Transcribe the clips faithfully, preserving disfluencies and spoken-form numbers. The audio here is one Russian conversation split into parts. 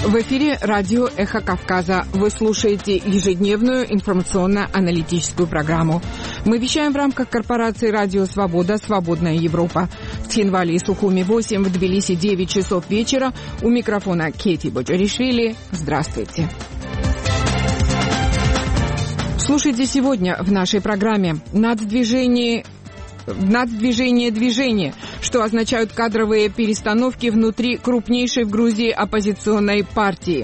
В эфире радио «Эхо Кавказа». Вы слушаете ежедневную информационно-аналитическую программу. Мы вещаем в рамках корпорации «Радио Свобода. Свободная Европа». В Цхинвале и Сухуми восемь, в Тбилиси девять часов вечера. У микрофона Кети Боджаришвили. Здравствуйте. Слушайте сегодня в нашей программе «Наддвижение Наддвижение движения», что означают кадровые перестановки внутри крупнейшей в Грузии оппозиционной партии.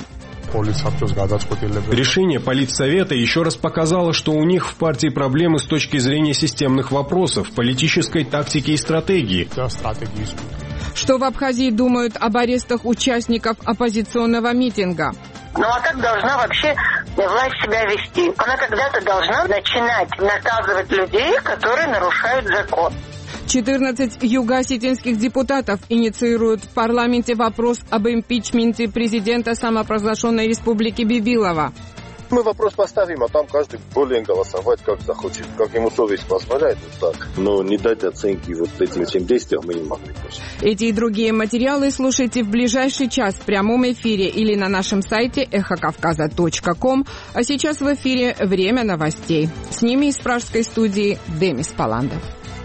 Решение Политсовета еще раз показало, что у них в партии проблемы с точки зрения системных вопросов, политической тактики и стратегии. Что в Абхазии думают об арестах участников оппозиционного митинга? Ну а как должна вообще власть себя вести? Она когда-то должна начинать наказывать людей, которые нарушают закон. четырнадцать юго-осетинских депутатов инициируют в парламенте вопрос об импичменте президента самопровозглашенной республики Бибилова. Мы вопрос поставим, а там каждый более голосовать, как захочет, как ему совесть позволяет. Вот так. Но не дать оценки вот этим всем действиям мы не могли. Эти и другие материалы слушайте в ближайший час в прямом эфире или на нашем сайте эхо кавказа точка ком. А сейчас в эфире время новостей. С ними из пражской студии Демис Паландов.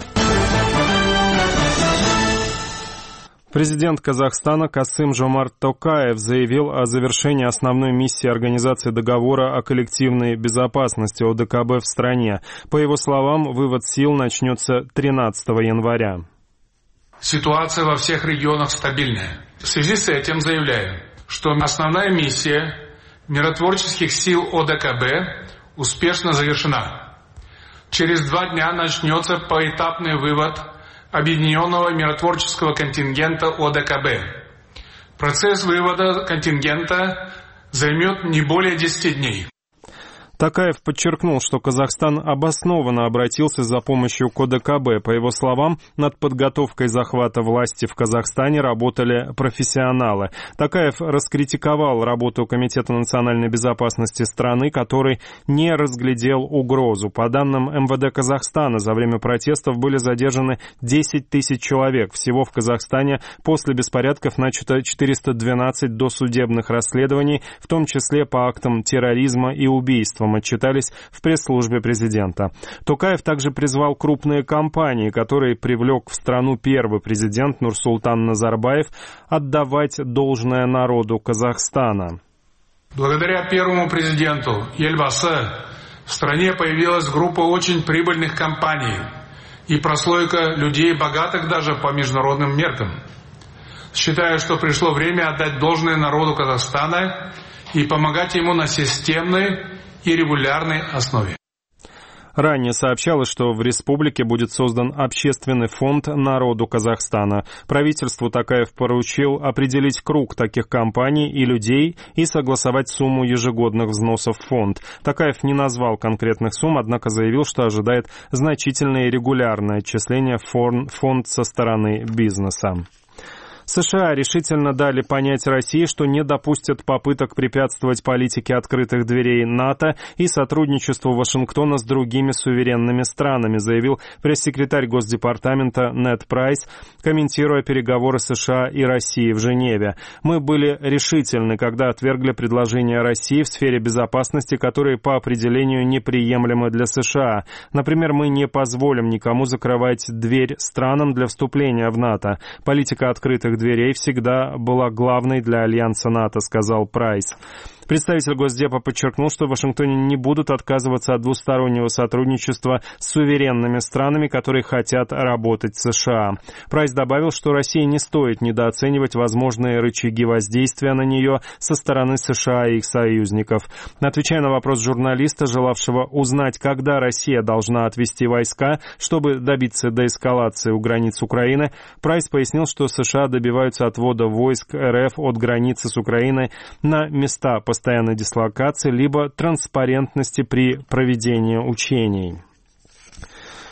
Президент Казахстана Касым-Жомарт Токаев заявил о завершении основной миссии Организации договора о коллективной безопасности О Дэ Ка Бэ в стране. По его словам, вывод сил начнется тринадцатого января. Ситуация во всех регионах стабильная. В связи с этим заявляю, что основная миссия миротворческих сил О Дэ Ка Бэ успешно завершена. Через два дня начнется поэтапный вывод Объединенного миротворческого контингента О Дэ Ка Бэ. Процесс вывода контингента займет не более десяти дней. Токаев подчеркнул, что Казахстан обоснованно обратился за помощью к О Дэ Ка Бэ. По его словам, над подготовкой захвата власти в Казахстане работали профессионалы. Токаев раскритиковал работу Комитета национальной безопасности страны, который не разглядел угрозу. По данным Эм Вэ Дэ Казахстана, за время протестов были задержаны десять тысяч человек. Всего в Казахстане после беспорядков начато четыреста двенадцать досудебных расследований, в том числе по актам терроризма и убийства. Отчитались в пресс-службе президента. Токаев также призвал крупные компании, которые привлек в страну первый президент Нурсултан Назарбаев, отдавать должное народу Казахстана. Благодаря первому президенту Елбасы в стране появилась группа очень прибыльных компаний и прослойка людей, богатых даже по международным меркам. Считаю, что пришло время отдать должное народу Казахстана и помогать ему на системной и регулярной основе. Ранее сообщалось, что в республике будет создан общественный фонд народу Казахстана. Правительству Токаев поручил определить круг таких компаний и людей и согласовать сумму ежегодных взносов в фонд. Токаев не назвал конкретных сумм, однако заявил, что ожидает значительное и регулярное отчисление в фонд со стороны бизнеса. США решительно дали понять России, что не допустят попыток препятствовать политике открытых дверей НАТО и сотрудничеству Вашингтона с другими суверенными странами, заявил пресс-секретарь Госдепартамента Нед Прайс, комментируя переговоры США и России в Женеве. «Мы были решительны, когда отвергли предложения России в сфере безопасности, которые по определению неприемлемы для США. Например, мы не позволим никому закрывать дверь странам для вступления в НАТО. Политика открытых дверей всегда была главной для альянса НАТО», — сказал Прайс. Представитель Госдепа подчеркнул, что в Вашингтоне не будут отказываться от двустороннего сотрудничества с суверенными странами, которые хотят работать с США. Прайс добавил, что России не стоит недооценивать возможные рычаги воздействия на нее со стороны США и их союзников. Отвечая на вопрос журналиста, желавшего узнать, когда Россия должна отвести войска, чтобы добиться деэскалации у границ Украины, Прайс пояснил, что США добиваются отвода войск Эр Эф от границы с Украиной на места постоянной дислокации либо транспарентности при проведении учений.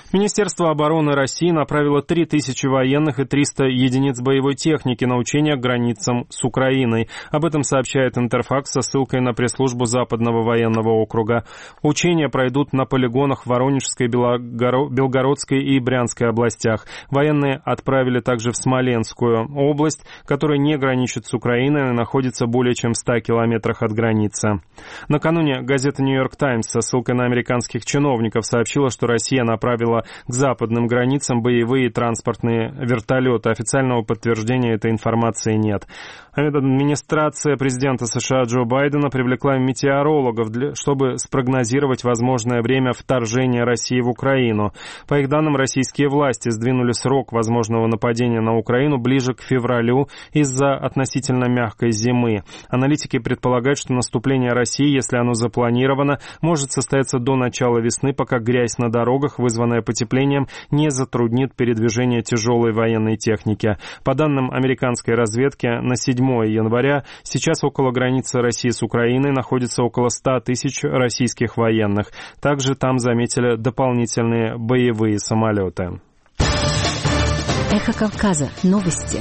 Министерство обороны России направило три тысячи военных и триста единиц боевой техники на учения к границам с Украиной. Об этом сообщает Интерфакс со ссылкой на пресс-службу Западного военного округа. Учения пройдут на полигонах в Воронежской, Белгородской и Брянской областях. Военные отправили также в Смоленскую область, которая не граничит с Украиной и находится более чем в ста километрах от границы. Накануне газета «Нью-Йорк Таймс» со ссылкой на американских чиновников сообщила, что Россия направила к западным границам боевые транспортные вертолеты. Официального подтверждения этой информации нет. Администрация президента США Джо Байдена привлекла метеорологов, для, чтобы спрогнозировать возможное время вторжения России в Украину. По их данным, российские власти сдвинули срок возможного нападения на Украину ближе к февралю из-за относительно мягкой зимы. Аналитики предполагают, что наступление России, если оно запланировано, может состояться до начала весны, пока грязь на дорогах, вызванная потеплением, не затруднит передвижение тяжелой военной техники. По данным американской разведки, на седьмое января сейчас около границы России с Украиной находится около ста тысяч российских военных. Также там заметили дополнительные боевые самолеты. Эхо Кавказа. Новости.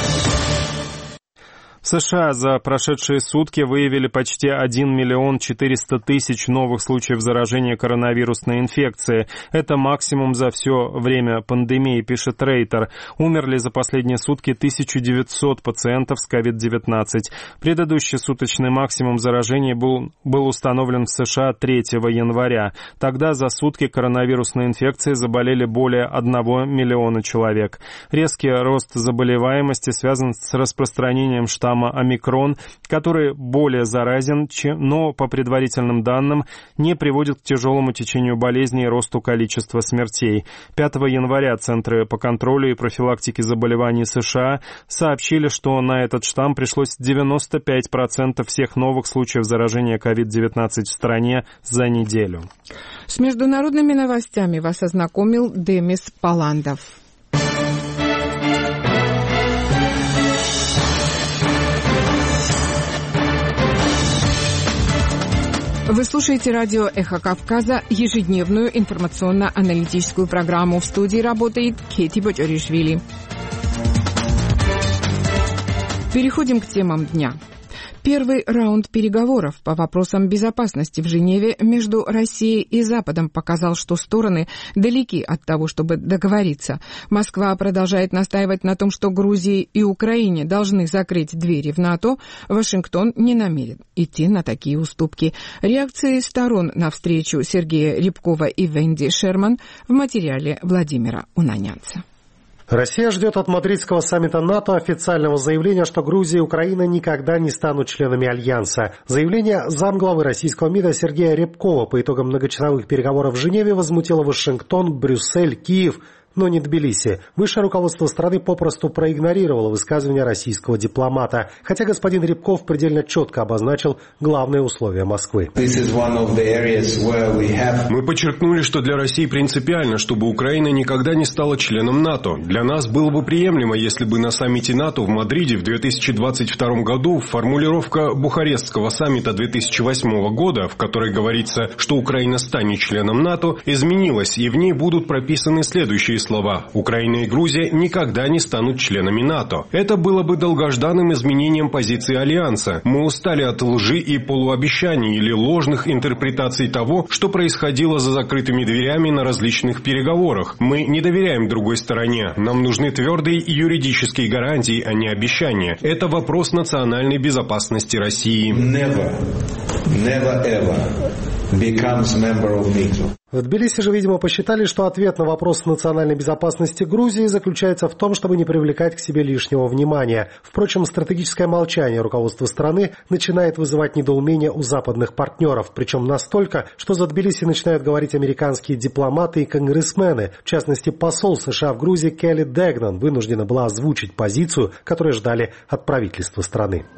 В США за прошедшие сутки выявили почти один миллион четыреста тысяч новых случаев заражения коронавирусной инфекцией. Это максимум за все время пандемии, пишет Рейтер. Умерли за последние сутки тысяча девятьсот пациентов с ковид девятнадцать. Предыдущий суточный максимум заражения был, был установлен в США третьего января. Тогда за сутки коронавирусной инфекцией заболели более одного миллиона человек. Резкий рост заболеваемости связан с распространением штамма омикрон, который более заразен, чем, но, по предварительным данным, не приводит к тяжелому течению болезни и росту количества смертей. пятого января Центры по контролю и профилактике заболеваний США сообщили, что на этот штамм пришлось девяносто пять процентов всех новых случаев заражения ковид девятнадцать в стране за неделю. С международными новостями вас ознакомил Демис Паландов. Вы слушаете радио «Эхо Кавказа», ежедневную информационно-аналитическую программу. В студии работает Кети Бочаришвили. Переходим к темам дня. Первый раунд переговоров по вопросам безопасности в Женеве между Россией и Западом показал, что стороны далеки от того, чтобы договориться. Москва продолжает настаивать на том, что Грузии и Украине должны закрыть двери в НАТО. Вашингтон не намерен идти на такие уступки. Реакции сторон на встречу Сергея Рябкова и Венди Шерман в материале Владимира Унанянца. Россия ждет от мадридского саммита НАТО официального заявления, что Грузия и Украина никогда не станут членами Альянса. Заявление замглавы российского МИДа Сергея Рябкова по итогам многочасовых переговоров в Женеве возмутило Вашингтон, Брюссель, Киев, но не Тбилиси. Высшее руководство страны попросту проигнорировало высказывание российского дипломата, хотя господин Рябков предельно четко обозначил главные условия Москвы. Мы подчеркнули, что для России принципиально, чтобы Украина никогда не стала членом НАТО. Для нас было бы приемлемо, если бы на саммите НАТО в Мадриде в две тысячи двадцать втором году формулировка Бухарестского саммита две тысячи восьмого года, в которой говорится, что Украина станет членом НАТО, изменилась, и в ней будут прописаны следующие слова: Украина и Грузия никогда не станут членами НАТО. Это было бы долгожданным изменением позиции Альянса. Мы устали от лжи и полуобещаний или ложных интерпретаций того, что происходило за закрытыми дверями на различных переговорах. Мы не доверяем другой стороне. Нам нужны твердые юридические гарантии, а не обещания. Это вопрос национальной безопасности России. Never, never ever becomes member of NATO. В Тбилиси же, видимо, посчитали, что ответ на вопрос национальной безопасности Грузии заключается в том, чтобы не привлекать к себе лишнего внимания. Впрочем, стратегическое молчание руководства страны начинает вызывать недоумение у западных партнеров, причем настолько, что за Тбилиси начинают говорить американские дипломаты и конгрессмены. В частности, посол США в Грузии Келли Дэгнан вынуждена была озвучить позицию, которую ждали от правительства страны.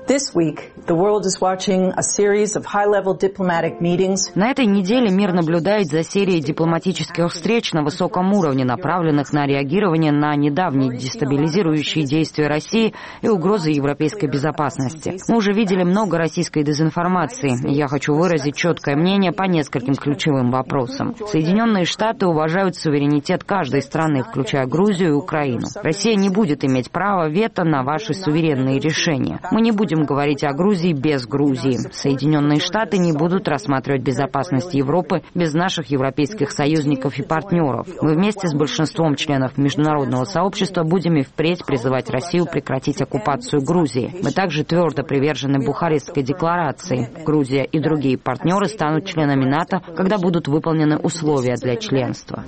На этой неделе мир наблюдает за серией серией дипломатических встреч на высоком уровне, направленных на реагирование на недавние дестабилизирующие действия России и угрозы европейской безопасности. Мы уже видели много российской дезинформации. Я хочу выразить четкое мнение по нескольким ключевым вопросам. Соединенные Штаты уважают суверенитет каждой страны, включая Грузию и Украину. Россия не будет иметь права вето на ваши суверенные решения. Мы не будем говорить о Грузии без Грузии. Соединенные Штаты не будут рассматривать безопасность Европы без наших европейских союзников и партнеров. Мы вместе с большинством членов международного сообщества будем и впредь призывать Россию прекратить оккупацию Грузии. Мы также твердо привержены Бухарестской декларации. Грузия и другие партнеры станут членами НАТО, когда будут выполнены условия для членства.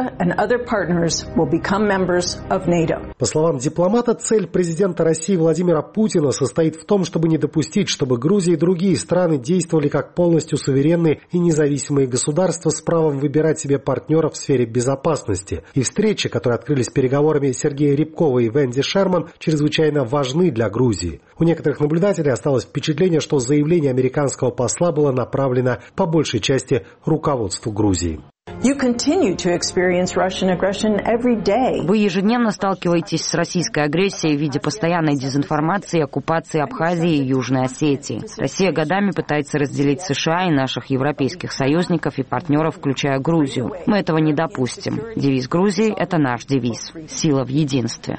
По словам дипломата, цель президента России Владимира Путина состоит в том, чтобы не допустить, чтобы Грузия и другие страны действовали как полностью суверенные и независимые государства с правом выбирать себе партнеров в сфере безопасности. И встречи, которые открылись переговорами Сергея Рябкова и Венди Шерман, чрезвычайно важны для Грузии. У некоторых наблюдателей осталось впечатление, что заявление американского посла было направлено по большей части руководству Грузии. Вы ежедневно сталкиваетесь с российской агрессией в виде постоянной дезинформации и оккупации Абхазии и Южной Осетии. Россия годами пытается разделить США и наших европейских союзников и партнеров, включая Грузию. Мы этого не допустим. Девиз Грузии – это наш девиз. Сила в единстве.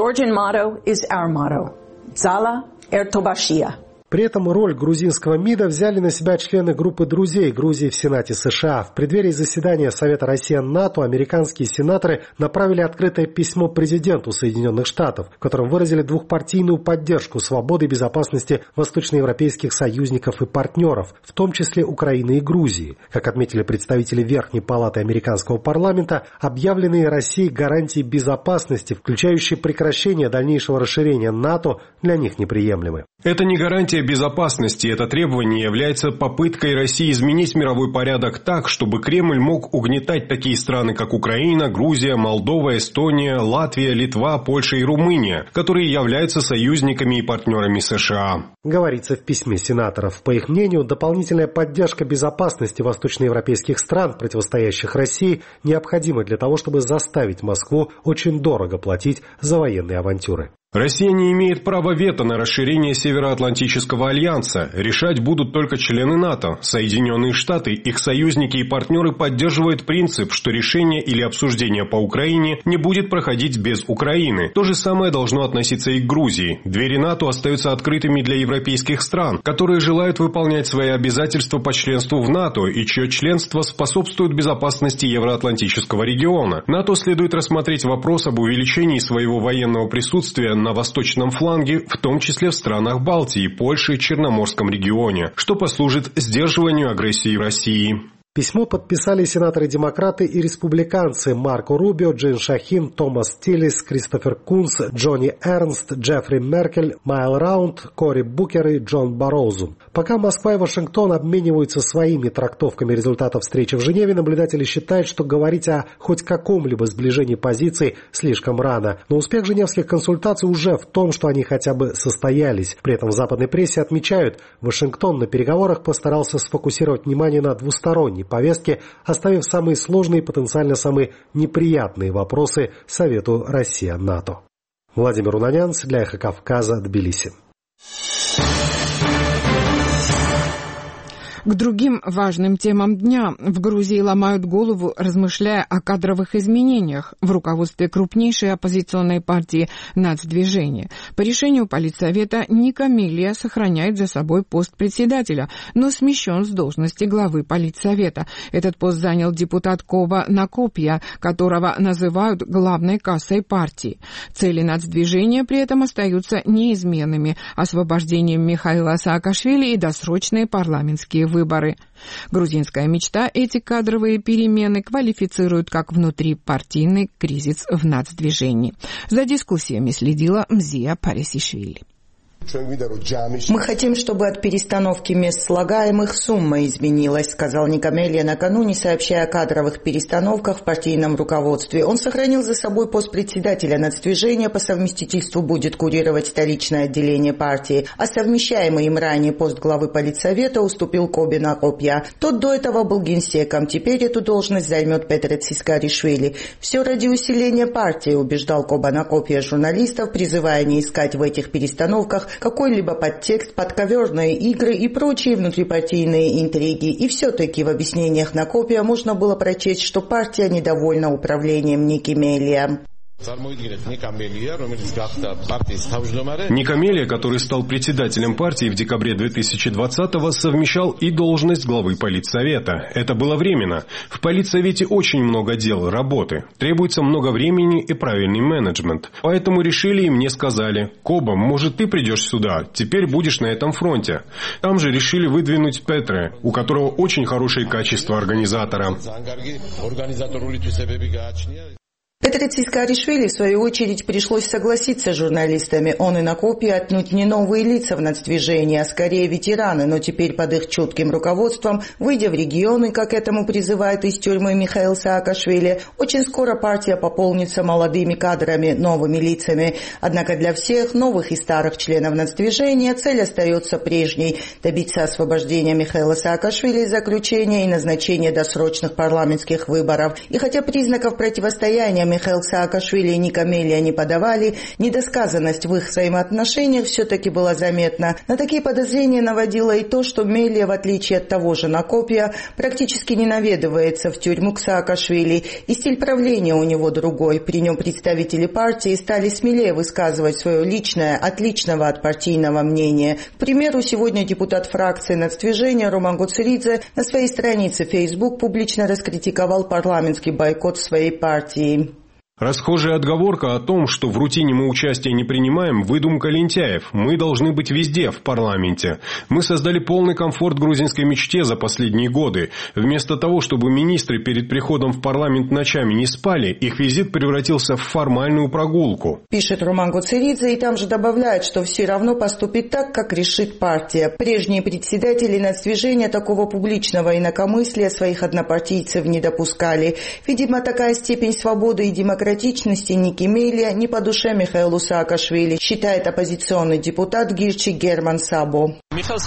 При этом роль грузинского МИДа взяли на себя члены группы друзей Грузии в Сенате США. В преддверии заседания Совета Россия-НАТО американские сенаторы направили открытое письмо президенту Соединенных Штатов, в котором выразили двухпартийную поддержку свободы и безопасности восточноевропейских союзников и партнеров, в том числе Украины и Грузии. Как отметили представители Верхней палаты американского парламента, объявленные Россией гарантии безопасности, включающие прекращение дальнейшего расширения НАТО, для них неприемлемы. Это не гарантия безопасности, это требование является попыткой России изменить мировой порядок так, чтобы Кремль мог угнетать такие страны, как Украина, Грузия, Молдова, Эстония, Латвия, Литва, Польша и Румыния, которые являются союзниками и партнерами США. Говорится в письме сенаторов. По их мнению, дополнительная поддержка безопасности восточноевропейских стран, противостоящих России, необходима для того, чтобы заставить Москву очень дорого платить за военные авантюры. Россия не имеет права вето на расширение Североатлантического альянса. Решать будут только члены НАТО. Соединенные Штаты, их союзники и партнеры поддерживают принцип, что решение или обсуждение по Украине не будет проходить без Украины. То же самое должно относиться и к Грузии. Двери НАТО остаются открытыми для европейских стран, которые желают выполнять свои обязательства по членству в НАТО и чье членство способствует безопасности Евроатлантического региона. НАТО следует рассмотреть вопрос об увеличении своего военного присутствия на восточном фланге, в том числе в странах Балтии, Польши и Черноморском регионе, что послужит сдерживанию агрессии России. Письмо подписали сенаторы-демократы и республиканцы Марко Рубио, Джин Шахин, Томас Тиллис, Кристофер Кунс, Джонни Эрнст, Джеффри Меркель, Майл Раунд, Кори Букер и Джон Барроузу. Пока Москва и Вашингтон обмениваются своими трактовками результатов встречи в Женеве, наблюдатели считают, что говорить о хоть каком-либо сближении позиций слишком рано. Но успех женевских консультаций уже в том, что они хотя бы состоялись. При этом в западной прессе отмечают, Вашингтон на переговорах постарался сфокусировать внимание на двусторонней повестке, оставив самые сложные и потенциально самые неприятные вопросы Совету Россия-НАТО. Владимир Унанянц для Эхо Кавказа, Тбилиси. К другим важным темам дня. В Грузии ломают голову, размышляя о кадровых изменениях в руководстве крупнейшей оппозиционной партии «Нацдвижение». По решению Политсовета Ника Миллия сохраняет за собой пост председателя, но смещен с должности главы Политсовета. Этот пост занял депутат Кова Накопья, которого называют главной кассой партии. Цели Нацдвижения при этом остаются неизменными – освобождением Михаила Саакашвили и досрочные парламентские выборы. Выборы. Грузинская мечта эти кадровые перемены квалифицируют как внутрипартийный кризис в нацдвижении. За дискуссиями следила Мзия Парисишвили. Мы хотим, чтобы от перестановки мест слагаемых сумма изменилась, сказал Никамелия накануне, сообщая о кадровых перестановках в партийном руководстве. Он сохранил за собой пост председателя нацдвижения, по совместительству будет курировать столичное отделение партии, а совмещаемый им ранее пост главы политсовета уступил Кобе Накопья. Тот до этого был генсеком, теперь эту должность займет Петр Цискаришвили. Все ради усиления партии, убеждал Коба Накопья журналистов, призывая не искать в этих перестановках какой-либо подтекст, подковерные игры и прочие внутрипартийные интриги. И все-таки в объяснениях Накопья можно было прочесть, что партия недовольна управлением Никамелия. Никамелия, который стал председателем партии в декабре две тысячи двадцатого, совмещал и должность главы политсовета. Это было временно. В политсовете очень много дел, работы. Требуется много времени и правильный менеджмент. Поэтому решили и мне сказали: «Коба, может, ты придешь сюда? Теперь будешь на этом фронте». Там же решили выдвинуть Петре, у которого очень хорошие качества организатора. Петру Цискаришвили, в свою очередь, пришлось согласиться с журналистами. Он и Накопья отнюдь не новые лица в нацдвижении, а скорее ветераны, но теперь под их чутким руководством, выйдя в регионы, как этому призывает из тюрьмы Михаил Саакашвили, очень скоро партия пополнится молодыми кадрами, новыми лицами. Однако для всех, новых и старых членов нацдвижения, цель остается прежней – добиться освобождения Михаила Саакашвили из заключения и назначения досрочных парламентских выборов. И хотя признаков противостояния Михаил Саакашвили и Никамелия не подавали, недосказанность в их взаимоотношениях все-таки была заметна. На такие подозрения наводило и то, что Мелия, в отличие от того же Накопья, практически не наведывается в тюрьму к Саакашвили, и стиль правления у него другой. При нем представители партии стали смелее высказывать свое личное, отличного от партийного мнения. К примеру, сегодня депутат фракции нацдвижения Роман Гуцеридзе на своей странице в Facebook публично раскритиковал парламентский бойкот своей партии. Расхожая отговорка о том, что в рутине мы участия не принимаем, выдумка лентяев. Мы должны быть везде, в парламенте. Мы создали полный комфорт грузинской мечте за последние годы. Вместо того, чтобы министры перед приходом в парламент ночами не спали, их визит превратился в формальную прогулку. Пишет Роман Гуцеридзе и там же добавляет, что все равно поступит так, как решит партия. Прежние председатели нацдвижения такого публичного инакомыслия своих однопартийцев не допускали. Видимо, такая степень свободы и демократии демократичности Никамелия не по душе Михаилу Саакашвили, считает оппозиционный депутат Гирчи Герман Сабо. Михаил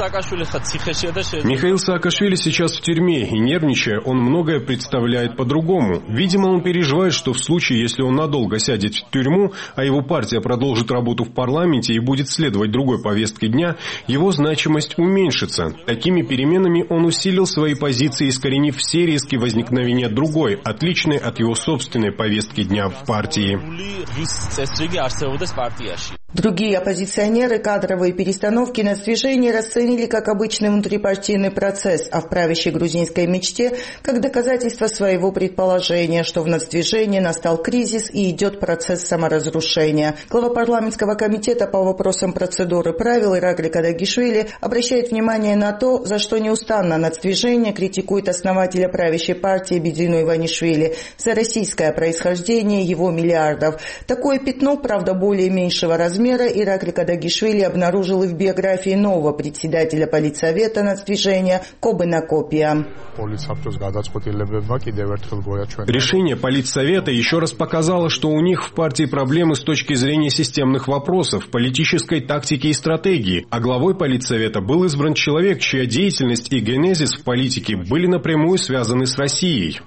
Саакашвили сейчас в тюрьме, и нервничая, он многое представляет по-другому. Видимо, он переживает, что в случае, если он надолго сядет в тюрьму, а его партия продолжит работу в парламенте и будет следовать другой повестке дня, его значимость уменьшится. Такими переменами он усилил свои позиции, искоренив все риски возникновения другой, отличной от его собственной повестки дня в партии. Другие оппозиционеры кадровые перестановки нацдвижения расценили как обычный внутрипартийный процесс, а в правящей грузинской мечте как доказательство своего предположения, что в нацдвижении настал кризис и идет процесс саморазрушения. Глава парламентского комитета по вопросам процедуры правил Ираклий Кадагишвили обращает внимание на то, за что неустанно нацдвижение критикует основателя правящей партии Бедзину Иванишвили за российское происхождение его миллиардов. Такое пятно, правда, более меньшего размера, Ираклий Кадагишвили обнаружил и в биографии нового председателя политсовета нацдвижения Кобы Накопья. Решение политсовета еще раз показало, что у них в партии проблемы с точки зрения системных вопросов, политической тактики и стратегии, а главой политсовета был избран человек, чья деятельность и генезис в политике были напрямую связаны с Россией.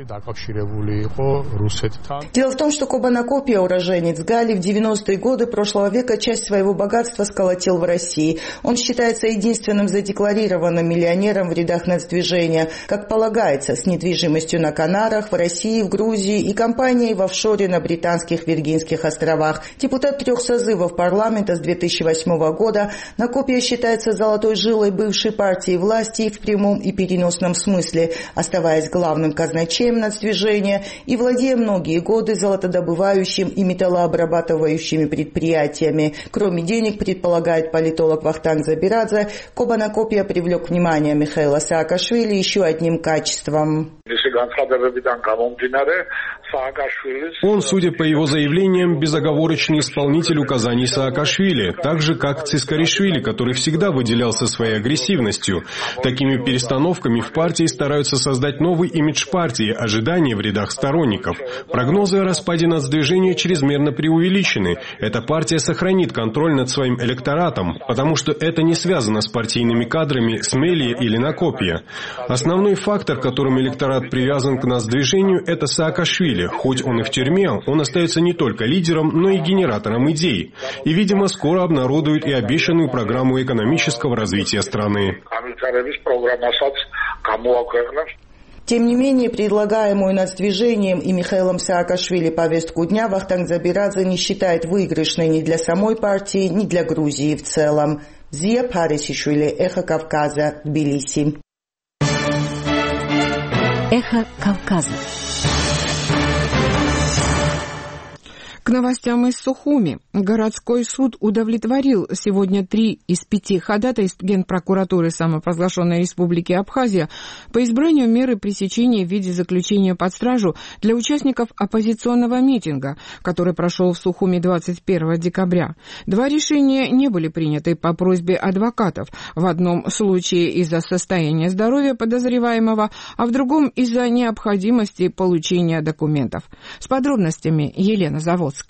Дело в том, что Коба Накопья, уроженец Гали, в девяностые годы прошлого века часть своего богатства сколотил в России. Он считается единственным задекларированным миллионером в рядах нацдвижения, как полагается, с недвижимостью на Канарах, в России, в Грузии и компанией в офшоре на Британских Виргинских островах. Депутат трех созывов парламента с две тысячи восьмого года, Накопья считается золотой жилой бывшей партии власти и в прямом и переносном смысле, оставаясь главным казначеем нацдвижения и владея многие годы золотодобывающим и металлообрабатывающими предприятиями. Кроме денег, предполагает политолог Вахтанг Забирадзе, Коба Накопья привлек внимание Михаила Саакашвили еще одним качеством. Он, судя по его заявлениям, безоговорочный исполнитель указаний Саакашвили, так же, как Цискаришвили, который всегда выделялся своей агрессивностью. Такими перестановками в партии стараются создать новый имидж партии, ожидания в рядах сторонников. Прогнозы о распаде нацдвижения чрезмерно преувеличены. Эта партия сохранит контроль над своим электоратом, потому что это не связано с партийными кадрами Смелия или Накопия. Основной фактор, которым электорат привязан к нацдвижению, это Саакашвили. Хоть он и в тюрьме, он остается не только лидером, но и генератором идей. И, видимо, скоро обнародуют и обещанную программу экономического развития страны. Тем не менее, предлагаемую нацдвижением и Михаилом Саакашвили повестку дня Вахтанг Забирадзе не считает выигрышной ни для самой партии, ни для Грузии в целом. Зия Парисишвили, Эхо Кавказа, Тбилиси. Эхо Кавказа. К новостям из Сухуми. Городской суд удовлетворил сегодня три из пяти ходатайств Генпрокуратуры самопровозглашенной Республики Абхазия по избранию меры пресечения в виде заключения под стражу для участников оппозиционного митинга, который прошел в Сухуми двадцать первого декабря. Два решения не были приняты по просьбе адвокатов. В одном случае из-за состояния здоровья подозреваемого, а в другом из-за необходимости получения документов. С подробностями Елена Заводская.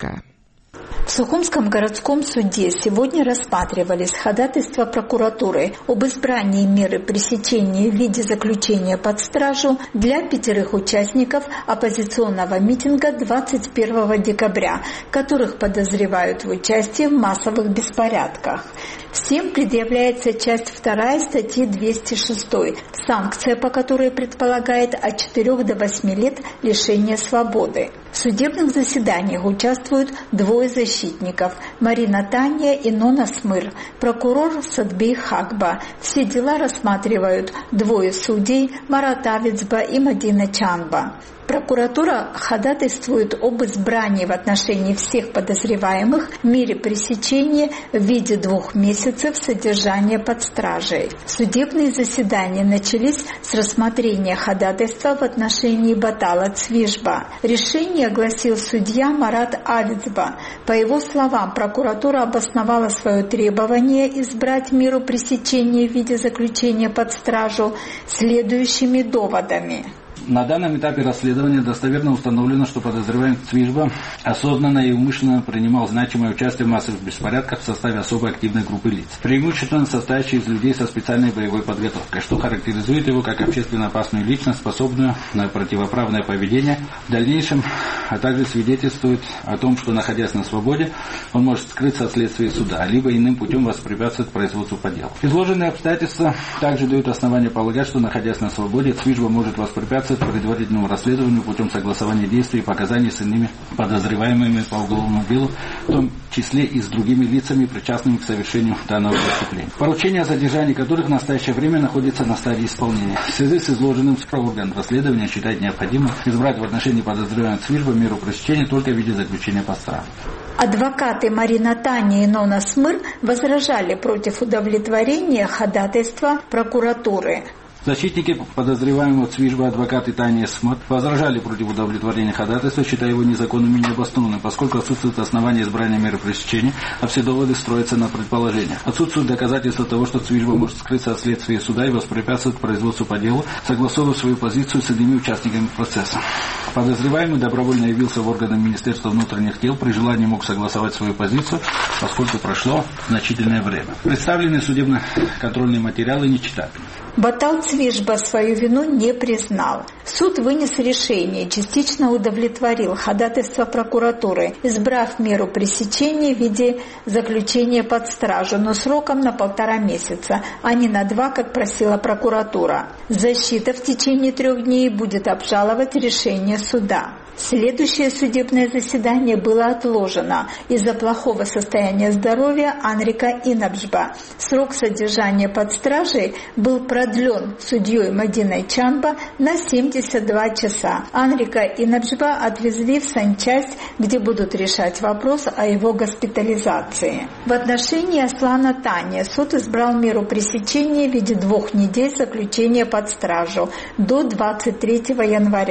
В Сухумском городском суде сегодня рассматривались ходатайства прокуратуры об избрании меры пресечения в виде заключения под стражу для пятерых участников оппозиционного митинга двадцать первого декабря, которых подозревают в участии в массовых беспорядках. Всем предъявляется часть вторая статьи двести шесть, санкция по которой предполагает от четырёх до восьми лет лишения свободы. В судебных заседаниях участвуют двое защитников – Марина Таня и Нона Смыр, прокурор Садбей Хакба. Все дела рассматривают двое судей – Марат Авицба и Мадина Чанба. Прокуратура ходатайствует об избрании в отношении всех подозреваемых мере пресечения в виде двух месяцев содержания под стражей. Судебные заседания начались с рассмотрения ходатайства в отношении Батала Цвижба. Решение огласил судья Марат Авицба. По его словам, прокуратура обосновала свое требование избрать меру пресечения в виде заключения под стражу следующими доводами. На данном этапе расследования достоверно установлено, что подозреваемый Цвижба осознанно и умышленно принимал значимое участие в массовых беспорядках в составе особой активной группы лиц, преимущественно состоящей из людей со специальной боевой подготовкой, что характеризует его как общественно опасную личность, способную на противоправное поведение в дальнейшем, а также свидетельствует о том, что, находясь на свободе, он может скрыться от следствия суда, либо иным путем воспрепятствовать производству по делу. Изложенные обстоятельства также дают основания полагать, что, находясь на свободе, Цвижба может воспрепятствовать предварительному расследованию путем согласования действий и показаний с иными подозреваемыми по уголовному делу, в том числе и с другими лицами, причастными к совершению данного преступления. Поручение о задержании которых в настоящее время находится на стадии исполнения. В связи с изложенным орган расследования считает необходимым избрать в отношении подозреваемого Цвижба меру пресечения только в виде заключения под стражу. Адвокаты Марина Таня и Нона Смыр возражали против удовлетворения ходатайства прокуратуры. Защитники подозреваемого Цвижба, адвокаты Таня и Смыр, возражали против удовлетворения ходатайства, считая его незаконным и необоснованным, поскольку отсутствует основание избрания меры пресечения, а все доводы строятся на предположениях. Отсутствует доказательства того, что Цвижба может скрыться от следствия суда и воспрепятствовать производству по делу, согласовывая свою позицию с иными участниками процесса. Подозреваемый добровольно явился в органы Министерства внутренних дел, при желании мог согласовать свою позицию, поскольку прошло значительное время. Представленные судебно-контрольные материалы нечитабельны. Батал Цвижба свою вину не признал. Суд вынес решение, частично удовлетворил ходатайство прокуратуры, избрав меру пресечения в виде заключения под стражу, но сроком на полтора месяца, а не на два, как просила прокуратура. Защита в течение трех дней будет обжаловать решение суда. Следующее судебное заседание было отложено из-за плохого состояния здоровья Анрика Инабжба. Срок содержания под стражей был продлен судьей Мадиной Чанба на семьдесят два часа. Анрика Инабжба отвезли в санчасть, где будут решать вопрос о его госпитализации. В отношении Аслана Тани суд избрал меру пресечения в виде двух недель заключения под стражу до двадцать третьего января.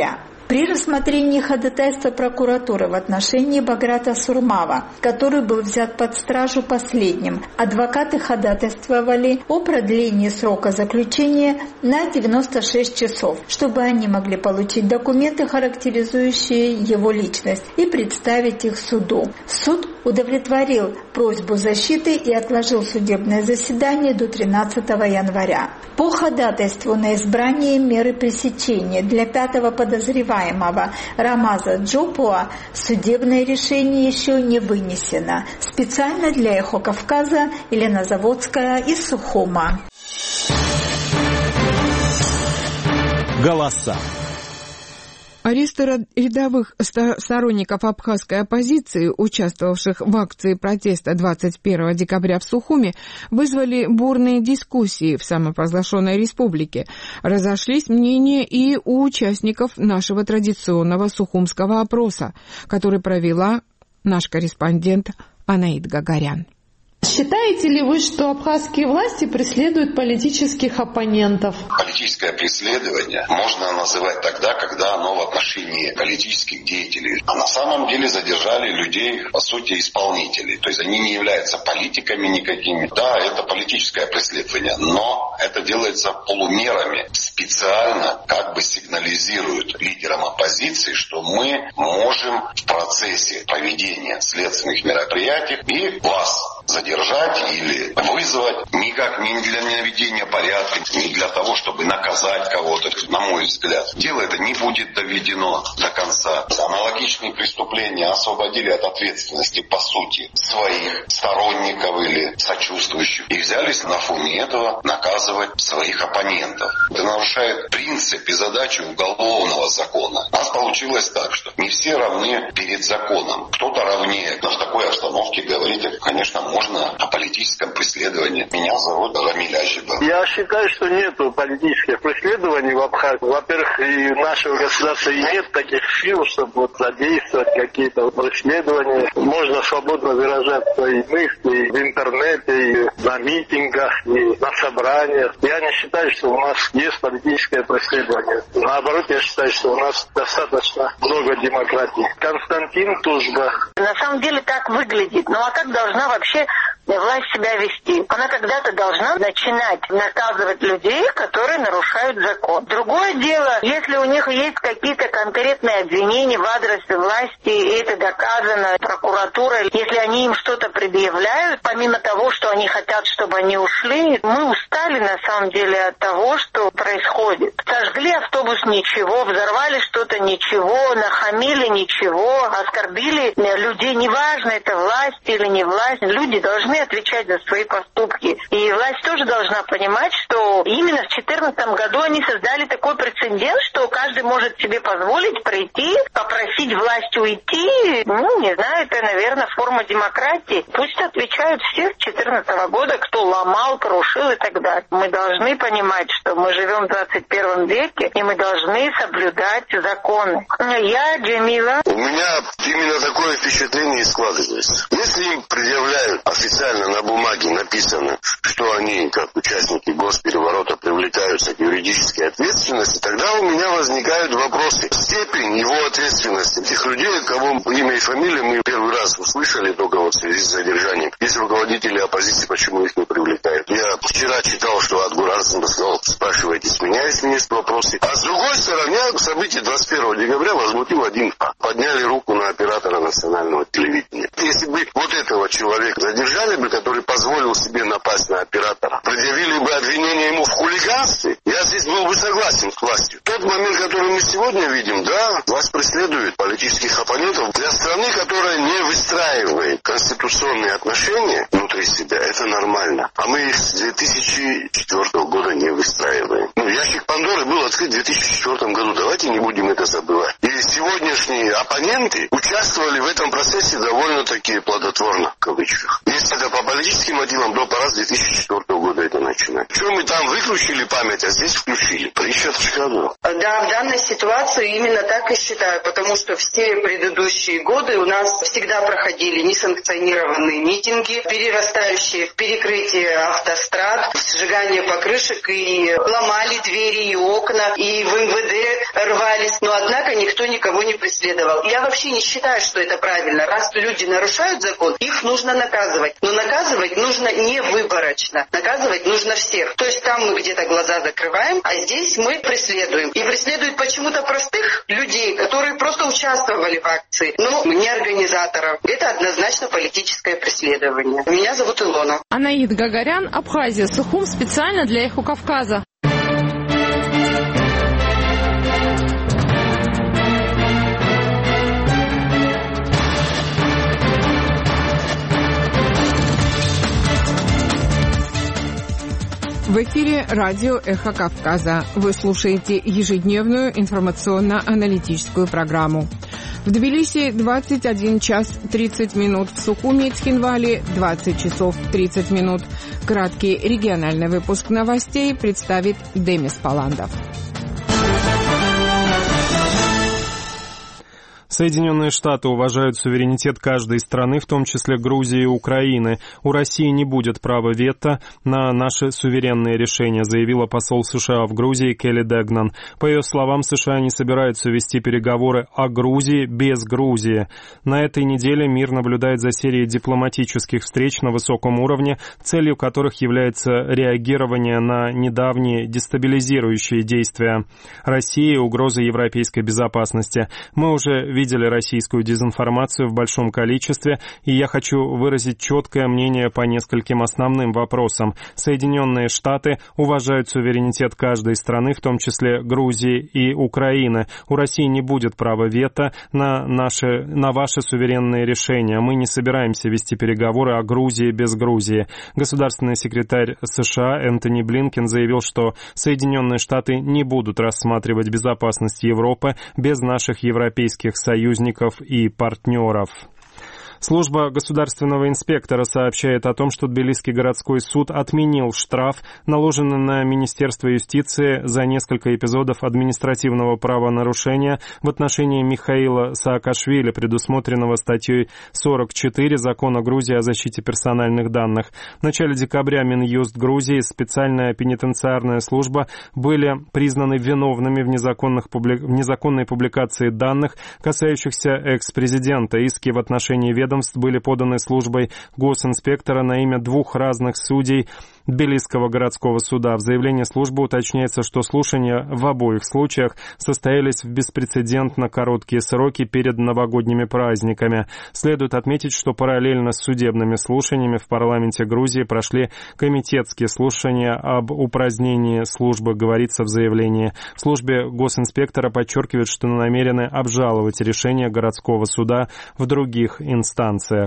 При рассмотрении ходатайства прокуратуры в отношении Баграта Сурмава, который был взят под стражу последним, адвокаты ходатайствовали о продлении срока заключения на девяносто шесть часов, чтобы они могли получить документы, характеризующие его личность, и представить их суду. Суд удовлетворил просьбу защиты и отложил судебное заседание до тринадцатого января. По ходатайству на избрание меры пресечения для пятого подозреваемого Рамаза Джопуа судебное решение еще не вынесено. Специально для «Эхо Кавказа» Елена Заводская из Сухума. Голоса. Аресты рядовых сторонников абхазской оппозиции, участвовавших в акции протеста двадцать первого декабря в Сухуме, вызвали бурные дискуссии в самопровозглашенной республике. Разошлись мнения и у участников нашего традиционного сухумского опроса, который провела наш корреспондент Анаит Гагарян. Считаете ли вы, что абхазские власти преследуют политических оппонентов? Политическое преследование можно называть тогда, когда оно в отношении политических деятелей. А на самом деле задержали людей, по сути, исполнителей. То есть они не являются политиками никакими. Да, это политическое преследование, но это делается полумерами. Специально как бы сигнализируют лидерам оппозиции, что мы можем в процессе проведения следственных мероприятий и вас задержать или вызвать никак не для наведения порядка, не для того, чтобы наказать кого-то, на мой взгляд. Дело это не будет доведено до конца. Аналогичные преступления освободили от ответственности, по сути, своих сторонников или сочувствующих и взялись на фоне этого наказывать своих оппонентов. Это нарушает принцип и задачу уголовного закона. У нас получилось так, что не все равны перед законом. Кто-то равнее. Но в такой обстановке говорить, конечно, можно о политическом преследовании. Меня зовут Рамиль Ажибов. Я считаю, что нет политических преследований в Абхазии. Во-первых, и нашего государства и нет таких сил, чтобы вот задействовать какие-то преследования. Можно свободно выражать свои мысли и в интернете, и на митингах, и на собраниях. Я не считаю, что у нас есть политическое преследование. Наоборот, я считаю, что у нас достаточно много демократии. Константин Тужба. На самом деле так выглядит. Ну а как должна вообще власть себя вести? Она когда-то должна начинать наказывать людей, которые нарушают закон. Другое дело, если у них есть какие-то конкретные обвинения в адрес власти, и это доказано прокуратурой, если они им что-то предъявляют, помимо того, что они хотят, чтобы они ушли, мы устали на самом деле от того, что происходит. Сожгли автобус — ничего, взорвали что-то — ничего, нахамили — ничего, оскорбили людей, неважно, это власть или не власть, люди должны отвечать за свои поступки. И власть тоже должна понимать, что именно в две тысячи четырнадцатом году они создали такой прецедент, что каждый может себе позволить прийти, попросить власть уйти. Ну, не знаю, это, наверное, форма демократии. Пусть отвечают все с две тысячи четырнадцатого года, кто ломал, крушил и так далее. Мы должны понимать, что мы живем в двадцать первом веке, и мы должны соблюдать законы. Я Джамила. У меня именно такое впечатление и складывается. Если им предъявляют официально на бумаге написано, что они, как участники госпереворота, привлекаются к юридической ответственности, тогда у меня возникают вопросы. Степень его ответственности. Тех людей, кого имя и фамилия мы первый раз услышали только вот в связи с задержанием. Есть руководители оппозиции, почему их не привлекают. Я вчера читал, что Адгур Арсен сказал, спрашивайте с меня, если есть вопросы. А с другой стороны, события двадцать первого декабря возмутил один факт. Подняли руку на оператора национального телевидения. Если бы вот этого человека задержали бы, который позволил себе напасть на оператора, предъявили бы обвинение ему в хулиганстве, я здесь был бы согласен с властью. Тот момент, который мы сегодня видим, да, власть преследует политических оппонентов. Для страны, которая не выстраивает конституционные отношения внутри себя, это нормально. А мы их с две тысячи четвёртого года не выстраиваем. Ну, ящик Пандоры был открыт в две тысячи четвёртом году. Давайте не будем это забывать. И сегодняшние оппоненты участвовали в этом процессе довольно-таки плодотворно, в кавычках. Если это по политическим мотивам, то пора с две тысячи четвёртого года это начинать. Что мы там выключили память, а здесь включили. Прищат в шкаду. Да, в данной ситуации именно так и считаю, потому что все предыдущие годы у нас всегда проходили несанкционированные митинги, перерастающие в перекрытие автострад, в сжигание покрышек, и ломали двери и окна, и в эм вэ дэ рвались, но однако никто никого не преследовал. Я вообще не считаю, что это правильно. Раз люди нарушают закон, их нужно наказывать. Но наказывать нужно не выборочно. Наказывать нужно всех. То есть там мы где-то глаза закрываем, а здесь мы преследуем. И преследуют почему-то простых людей, которые просто участвовали в акции. Но не организаторов. Это однозначно политическое преследование. Меня зовут Илона. Анаид Гагарян, Абхазия, Сухум, специально для «Эхо Кавказа». В эфире радио «Эхо Кавказа». Вы слушаете ежедневную информационно-аналитическую программу. В Тбилиси двадцать один час тридцать минут, в Сухуми и Цхинвале двадцать часов тридцать минут. Краткий региональный выпуск новостей представит Демис Паландов. Соединенные Штаты уважают суверенитет каждой страны, в том числе Грузии и Украины. У России не будет права вето на наши суверенные решения, заявила посол США в Грузии Келли Дегнан. По ее словам, США не собираются вести переговоры о Грузии без Грузии. На этой неделе мир наблюдает за серией дипломатических встреч на высоком уровне, целью которых является реагирование на недавние дестабилизирующие действия России и угрозы европейской безопасности. Мы уже видели видели российскую дезинформацию в большом количестве, и я хочу выразить четкое мнение по нескольким основным вопросам. Соединенные Штаты уважают суверенитет каждой страны, в том числе Грузии и Украины. У России не будет права вето на, наши, на ваши суверенные решения. Мы не собираемся вести переговоры о Грузии без Грузии. Государственный секретарь США Энтони Блинкен заявил, что Соединенные Штаты не будут рассматривать безопасность Европы без наших европейских союзников и партнеров. Служба государственного инспектора сообщает о том, что Тбилисский городской суд отменил штраф, наложенный на Министерство юстиции за несколько эпизодов административного правонарушения в отношении Михаила Саакашвили, предусмотренного статьей сорок четыре Закона Грузии о защите персональных данных. В начале декабря Минюст Грузии и специальная пенитенциарная служба были признаны виновными в, незаконных публи... в незаконной публикации данных, касающихся экс-президента. Иски в отношении ведомства были поданы службой госинспектора на имя двух разных судей Тбилисского городского суда. В заявлении службы уточняется, что слушания в обоих случаях состоялись в беспрецедентно короткие сроки перед новогодними праздниками. Следует отметить, что параллельно с судебными слушаниями в парламенте Грузии прошли комитетские слушания об упразднении службы, говорится в заявлении. В службе госинспектора подчеркивают, что намерены обжаловать решение городского суда в других инстанциях.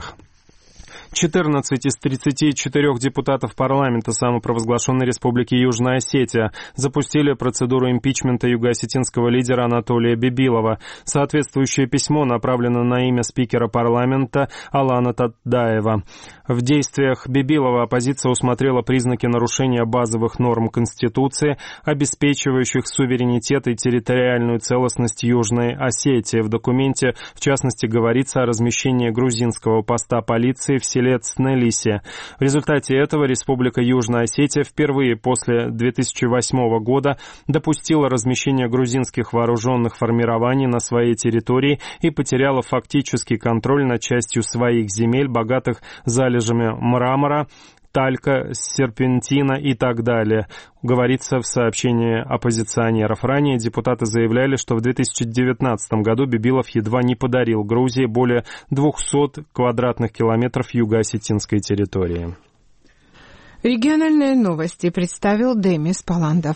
четырнадцать из тридцати четырёх депутатов парламента самопровозглашенной Республики Южная Осетия запустили процедуру импичмента юго-осетинского лидера Анатолия Бибилова. Соответствующее письмо направлено на имя спикера парламента Алана Татдаева. В действиях Бибилова оппозиция усмотрела признаки нарушения базовых норм Конституции, обеспечивающих суверенитет и территориальную целостность Южной Осетии. В документе, в частности, говорится о размещении грузинского поста полиции в селе Цнелисе. В результате этого Республика Южная Осетия впервые после две тысячи восьмого года допустила размещение грузинских вооруженных формирований на своей территории и потеряла фактический контроль над частью своих земель, богатых залежами мрамора, талька, серпентина и так далее, говорится в сообщении оппозиционеров. Ранее депутаты заявляли, что в две тысячи девятнадцатом году Бибилов едва не подарил Грузии более двухсот квадратных километров юго-осетинской территории. Региональные новости представил Демис Паландов.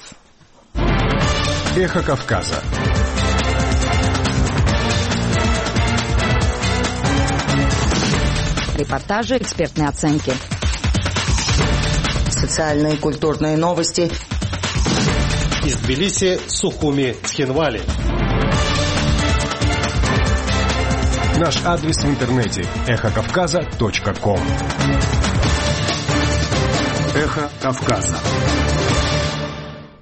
Эхо Кавказа. Репортажи, экспертные оценки. Социальные и культурные новости. Из Тбилиси, Сухуми, Цхинвали. Наш адрес в интернете эхо кавказа точка ком. Эхо Кавказа.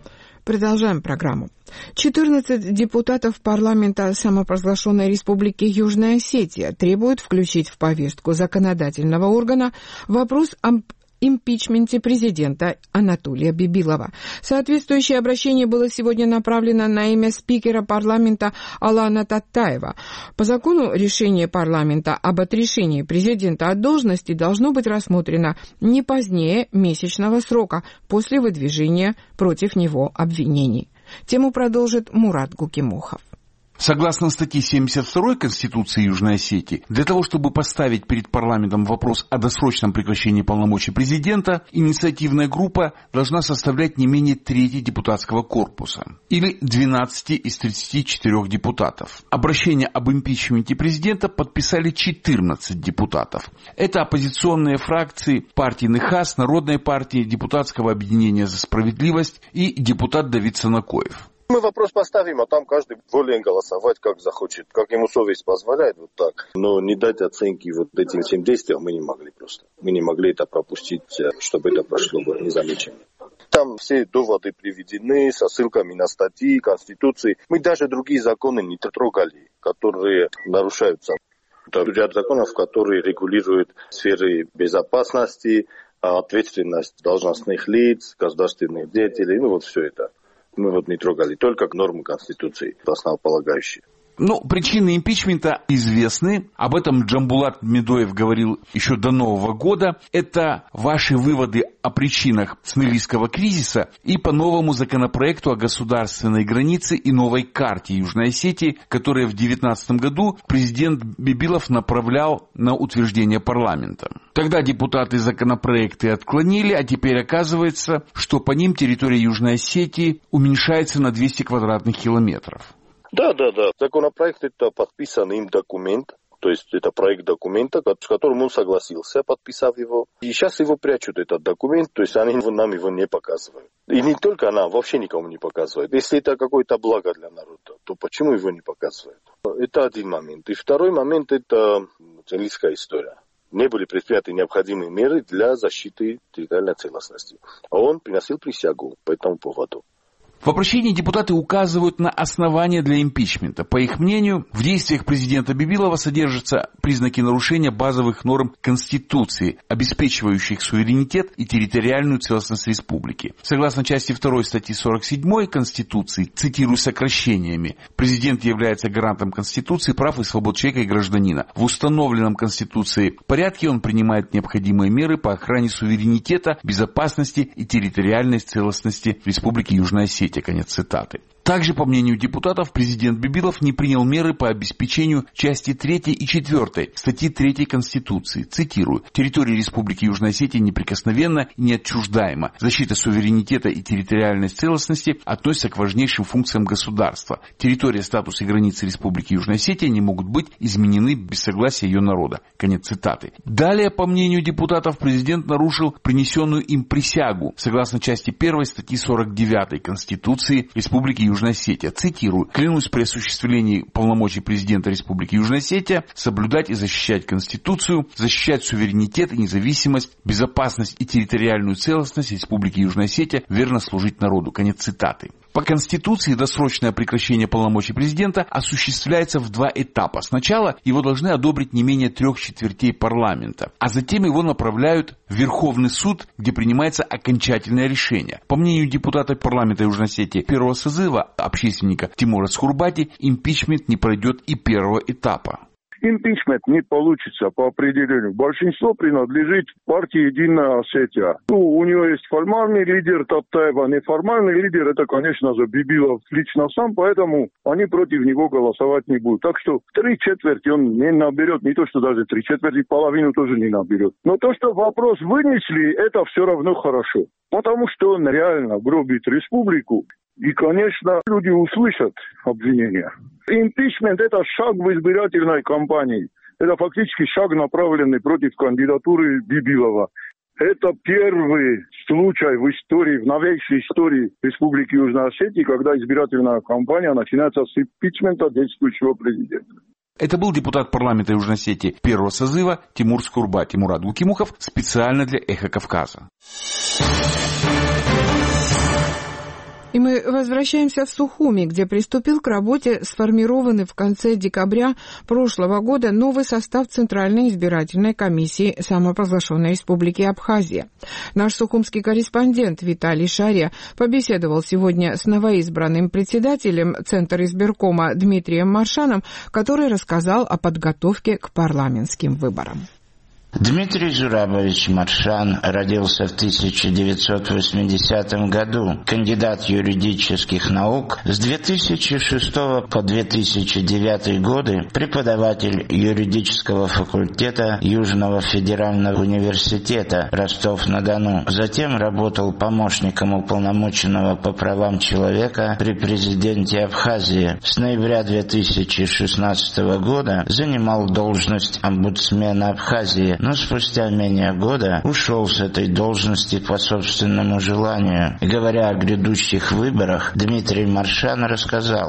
Продолжаем программу. четырнадцать депутатов парламента самопровозглашенной республики Южная Осетия требуют включить в повестку законодательного органа вопрос об импичменте президента Анатолия Бибилова. Соответствующее обращение было сегодня направлено на имя спикера парламента Алана Таттаева. По закону решение парламента об отрешении президента от должности должно быть рассмотрено не позднее месячного срока после выдвижения против него обвинений. Тему продолжит Мурат Гукимухов. Согласно статье семьдесят второй Конституции Южной Осетии, для того, чтобы поставить перед парламентом вопрос о досрочном прекращении полномочий президента, инициативная группа должна составлять не менее трети депутатского корпуса, или двенадцать из тридцати четырёх депутатов. Обращение об импичменте президента подписали четырнадцать депутатов. Это оппозиционные фракции партии НХАС, Народной партии, Депутатского объединения за справедливость и депутат Давид Санакоев. Мы вопрос поставим, а там каждый волен голосовать, как захочет, как ему совесть позволяет, вот так. Но не дать оценки вот этим всем действиям мы не могли просто. Мы не могли это пропустить, чтобы это прошло бы незамеченным. Там все доводы приведены со ссылками на статьи, Конституции. Мы даже другие законы не трогали, которые нарушаются. Это ряд законов, которые регулируют сферы безопасности, ответственность должностных лиц, государственных деятелей, ну вот все это. Мы вот не трогали, только нормы Конституции, основополагающие. Ну, причины импичмента известны. Об этом Джамбулат Медоев говорил еще до Нового года. Это ваши выводы о причинах смирийского кризиса и по новому законопроекту о государственной границе и новой карте Южной Осетии, которые в две тысячи девятнадцатом году президент Бибилов направлял на утверждение парламента. Тогда депутаты законопроекты отклонили, а теперь оказывается, что по ним территория Южной Осетии уменьшается на двести квадратных километров. Да, да, да. Законопроект — это подписанный им документ, то есть это проект документа, с которым он согласился, подписав его. И сейчас его прячут, этот документ, то есть они нам его не показывают. И не только нам, вообще никому не показывают. Если это какое-то благо для народа, то почему его не показывают? Это один момент. И второй момент — это английская история. Не были предприняты необходимые меры для защиты территориальной целостности. А он приносил присягу по этому поводу. В обращении депутаты указывают на основания для импичмента. По их мнению, в действиях президента Бибилова содержатся признаки нарушения базовых норм Конституции, обеспечивающих суверенитет и территориальную целостность республики. Согласно части второй статьи сорок седьмой Конституции, цитирую сокращениями, президент является гарантом Конституции, прав и свобод человека и гражданина. В установленном Конституцией порядке он принимает необходимые меры по охране суверенитета, безопасности и территориальной целостности Республики Южная Осетия. Конец цитаты. Также, по мнению депутатов, президент Бибилов не принял меры по обеспечению части третьей и четвёртой статьи третьей Конституции. Цитирую. «Территория Республики Южная Осетия неприкосновенна и неотчуждаема. Защита суверенитета и территориальной целостности относится к важнейшим функциям государства. Территория, статус и границы Республики Южная Осетия не могут быть изменены без согласия ее народа». Конец цитаты. Далее, по мнению депутатов, президент нарушил принесенную им присягу, согласно части первой статьи сорок девятой Конституции Республики Южная Южная Осетия. Цитирую. «Клянусь при осуществлении полномочий президента Республики Южная Осетия соблюдать и защищать Конституцию, защищать суверенитет и независимость, безопасность и территориальную целостность Республики Южная Осетия, верно служить народу». Конец цитаты. По Конституции досрочное прекращение полномочий президента осуществляется в два этапа. Сначала его должны одобрить не менее трех четвертей парламента, а затем его направляют в Верховный суд, где принимается окончательное решение. По мнению депутата парламента Южной Осетии первого созыва, общественника Тимура Скурбати, импичмент не пройдет и первого этапа. Импичмент не получится по определению. Большинство принадлежит партии «Единая Осетия». Ну, у него есть формальный лидер Таттаева, неформальный лидер — это, конечно же, Бибилов лично сам, поэтому они против него голосовать не будут. Так что три четверти он не наберет, не то что даже три четверти, половину тоже не наберет. Но то, что вопрос вынесли, это все равно хорошо. Потому что он реально гробит республику. И, конечно, люди услышат обвинения. Импичмент — это шаг в избирательной кампании. Это фактически шаг, направленный против кандидатуры Бибилова. Это первый случай в истории, в новейшей истории Республики Южная Осетия, когда избирательная кампания начинается с импичмента действующего президента. Это был депутат парламента Южной Осетии первого созыва Тимур Скурбати. Мурат Гукимухов специально для «Эхо Кавказа». И мы возвращаемся в Сухуми, где приступил к работе сформированный в конце декабря прошлого года новый состав Центральной избирательной комиссии самопровозглашенной Республики Абхазия. Наш сухумский корреспондент Виталий Шария побеседовал сегодня с новоизбранным председателем Центра избиркома Дмитрием Маршаном, который рассказал о подготовке к парламентским выборам. Дмитрий Зурабович Маршан родился в тысяча девятьсот восьмидесятом году, кандидат юридических наук, с две тысячи шестого по две тысячи девятый годы преподаватель юридического факультета Южного федерального университета Ростов-на-Дону. Затем работал помощником уполномоченного по правам человека при президенте Абхазии. С ноября две тысячи шестнадцатого года занимал должность омбудсмена Абхазии, но спустя менее года ушел с этой должности по собственному желанию. Говоря о грядущих выборах, Дмитрий Маршан рассказал.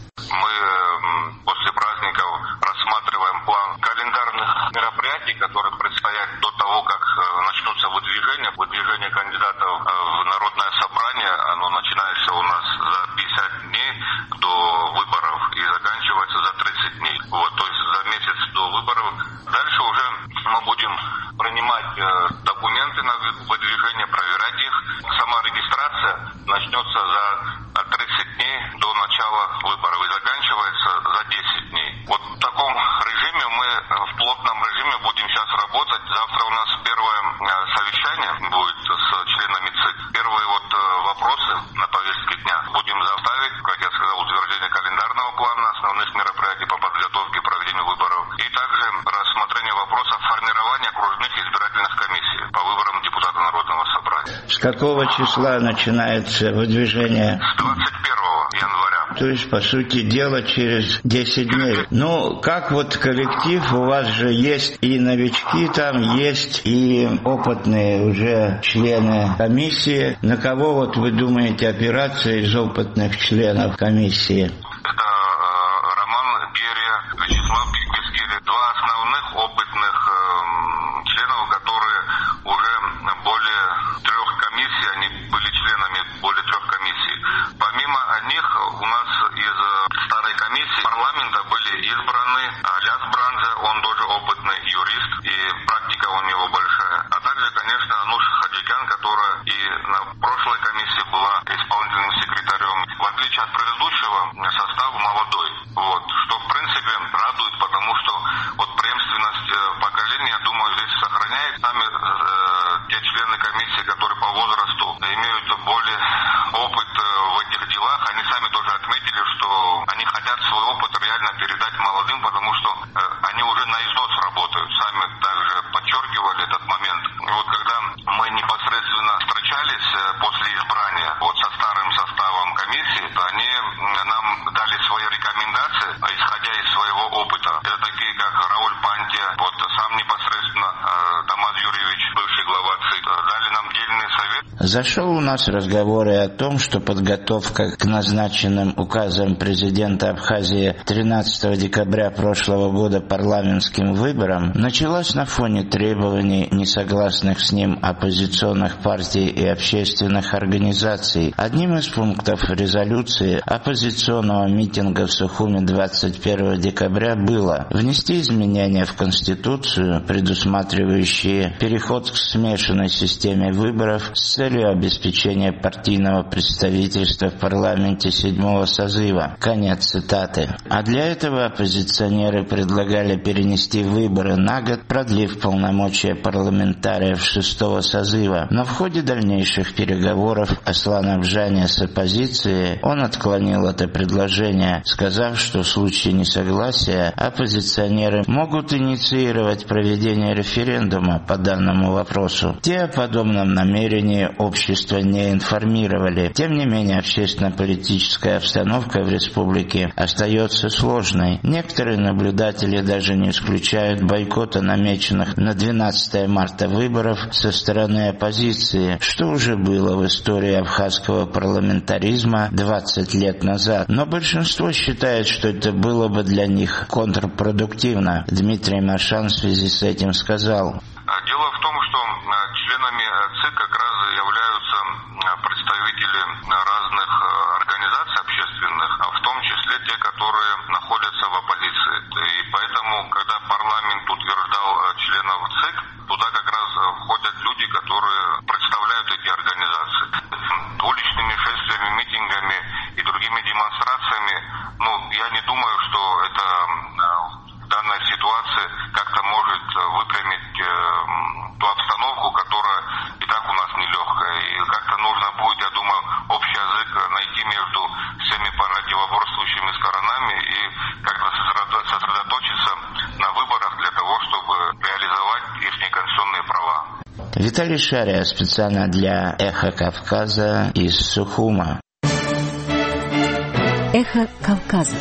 Мы после праздников рассматриваем план календарных мероприятий, которые предстоят до того, как начнутся выдвижения. Выдвижение кандидатов в Народное собрание, оно начинается у нас за пятьдесят дней до выборов и заканчивается за тридцать дней. Вот, то есть за месяц до выборов. Дальше уже мы будем принимать э, документы на выдвижение, проверять их. Сама регистрация начнется за тридцать дней до начала выборов и заканчивается за десять дней. Вот в таком режиме мы, в плотном режиме будем сейчас работать. Завтра у нас первое э, совещание будет с членами ЦИК. Первые вот э, вопросы на повестке дня будем заставить, как я сказал, утверждение календарного плана, основных мероприятий по подготовке и проведению выборов. И также рассмотрение вопросов формирования окружных избирательных комиссий по выборам депутата Народного собрания. С какого числа начинается выдвижение? С двадцать первого января. То есть, по сути дела, через десять дней. Ну, как вот коллектив, у вас же есть и новички там, есть и опытные уже члены комиссии. На кого вот вы думаете опираться из опытных членов комиссии? Это э, Роман Берия, Вячеслав Бекбескири, два основных опытных э, членов, которые уже более трех комиссий, они были членами более трех комиссий. Помимо них у нас из старой комиссии парламента были избраны Аляс Бранзе, он тоже опытный юрист, и практика у него большая. А также, конечно, Ануш Хаджикян, которая и на прошлой комиссии была исполнительным секретарем. В отличие от предыдущего, состав молодой. Вот. Что, в принципе, радует, потому что вот преемственность поколений, я думаю, здесь сохраняет. Сами э, те члены комиссии, которые по возрасту имеют более опыт э, в этих делах, они сами тоже отметили, что они хотят свой опыт реально передать молодым, потому что э, они уже на износ работают. Сами также подчеркивали этот момент. И вот когда мы непосредственно встречались э, после избрания вот со старым составом комиссии, то они нам дали свои рекомендации, исходя из своего опыта. Это такие, как Рауль Пантия, вот сам непосредственно э, Тамаз Юрьевич, бывший глава ЦИК, дали нам дельный совет. Зашел у нас разговор и о том, что подготовка к назначенным указом президента Абхазии тринадцатого декабря прошлого года парламентским выборам началась на фоне требований несогласных с ним оппозиционных партий и общественных организаций. Одним из пунктов резолюции оппозиционного митинга в Сухуми двадцать первого декабря было внести изменения в Конституцию, предусматривающие переход к смешанной системе выборов с целью обеспечения партийного представительства в парламенте седьмого созыва. Конец цитаты. А для этого оппозиционеры предлагали перенести выборы на год, продлив полномочия парламентариев шестого созыва. Но в ходе дальнейших переговоров Аслан Абжани с оппозицией он отклонил это предложение, сказав, что в случае несогласия оппозиционеры могут инициировать проведение референдума по данному вопросу. Те о подобном намерении общество не информировали. Тем не менее, общественно-политическая обстановка в республике остается сложной. Некоторые наблюдатели даже не исключают бойкота намеченных на двенадцатое марта выборов со стороны оппозиции, что уже было в истории абхазского парламентаризма двадцать лет назад. Но большинство считает, что это было бы для них контрпродуктивно. Дмитрий Маршан в связи с этим сказал. Дело в том, что членами ЦИК как раз являются представители разных которые находятся в оппозиции. И поэтому, когда парламент утверждал членов ЦИК, туда как раз входят люди, которые представляют эти организации. Уличными шествиями, митингами и другими демонстрациями, ну, я не думаю, что это в данной ситуации как-то может выпрямить э, ту обстановку, которая и так у нас нелегкая. И как-то нужно будет, я думаю, общий язык найти между всеми противоборствующими сторонами и как-то сосредоточиться на выборах для того, чтобы реализовать их конституционные права. Виталий Шария специально для «Эхо Кавказа» из Сухума. «Эхо Кавказа».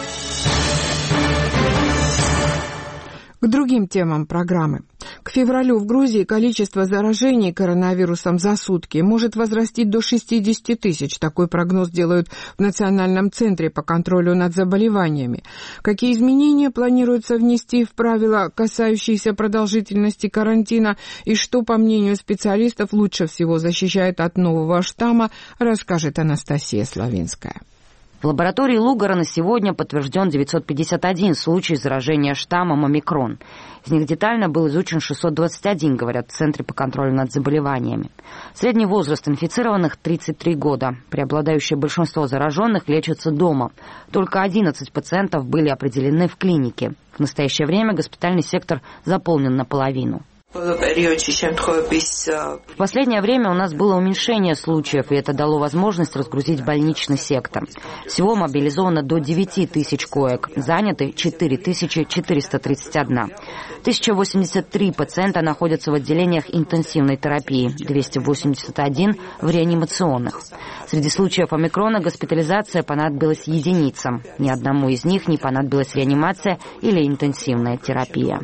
К другим темам программы. К февралю в Грузии количество заражений коронавирусом за сутки может возрасти до шестьдесят тысяч. Такой прогноз делают в Национальном центре по контролю над заболеваниями. Какие изменения планируется внести в правила, касающиеся продолжительности карантина, и что, по мнению специалистов, лучше всего защищает от нового штамма, расскажет Анастасия Славинская. В лаборатории Лугара на сегодня подтвержден девятьсот пятьдесят один случай заражения штаммом омикрон. Из них детально был изучен шестьсот двадцать один, говорят в Центре по контролю над заболеваниями. Средний возраст инфицированных – тридцать три года. Преобладающее большинство зараженных лечатся дома. Только одиннадцать пациентов были определены в клинике. В настоящее время госпитальный сектор заполнен наполовину. В последнее время у нас было уменьшение случаев, и это дало возможность разгрузить больничный сектор. Всего мобилизовано до девяти тысяч коек, заняты четыре тысячи четыреста тридцать одна. тысяча восемьдесят три пациента находятся в отделениях интенсивной терапии, двести восемьдесят один в реанимационных. Среди случаев омикрона госпитализация понадобилась единицам. Ни одному из них не понадобилась реанимация или интенсивная терапия,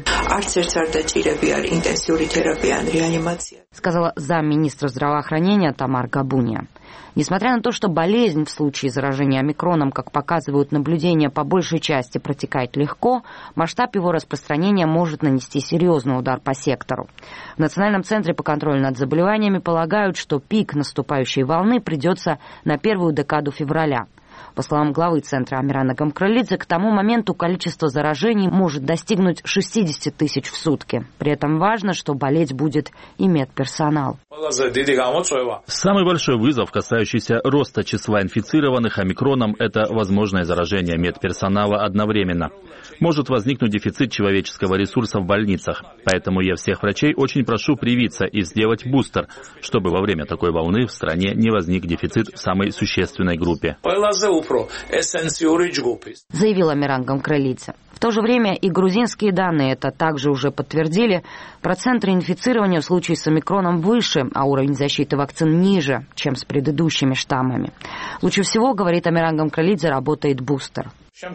сказала замминистра здравоохранения Тамар Габуния. Несмотря на то, что болезнь в случае заражения омикроном, как показывают наблюдения, по большей части протекает легко, масштаб его распространения может нанести серьезный удар по сектору. В Национальном центре по контролю над заболеваниями полагают, что пик наступающей волны придется на первую декаду февраля. По словам главы Центра Амирана Гамкралидзе, к тому моменту количество заражений может достигнуть шестьдесят тысяч в сутки. При этом важно, что болеть будет и медперсонал. Самый большой вызов, касающийся роста числа инфицированных омикроном, это возможное заражение медперсонала одновременно. Может возникнуть дефицит человеческого ресурса в больницах. Поэтому я всех врачей очень прошу привиться и сделать бустер, чтобы во время такой волны в стране не возник дефицит в самой существенной группе, заявил Амиран Гамкралидзе. В то же время и грузинские данные это также уже подтвердили. Процент реинфицирования в случае с омикроном выше, а уровень защиты вакцин ниже, чем с предыдущими штаммами. Лучше всего, говорит Амиран Гамкралидзе, работает бустер.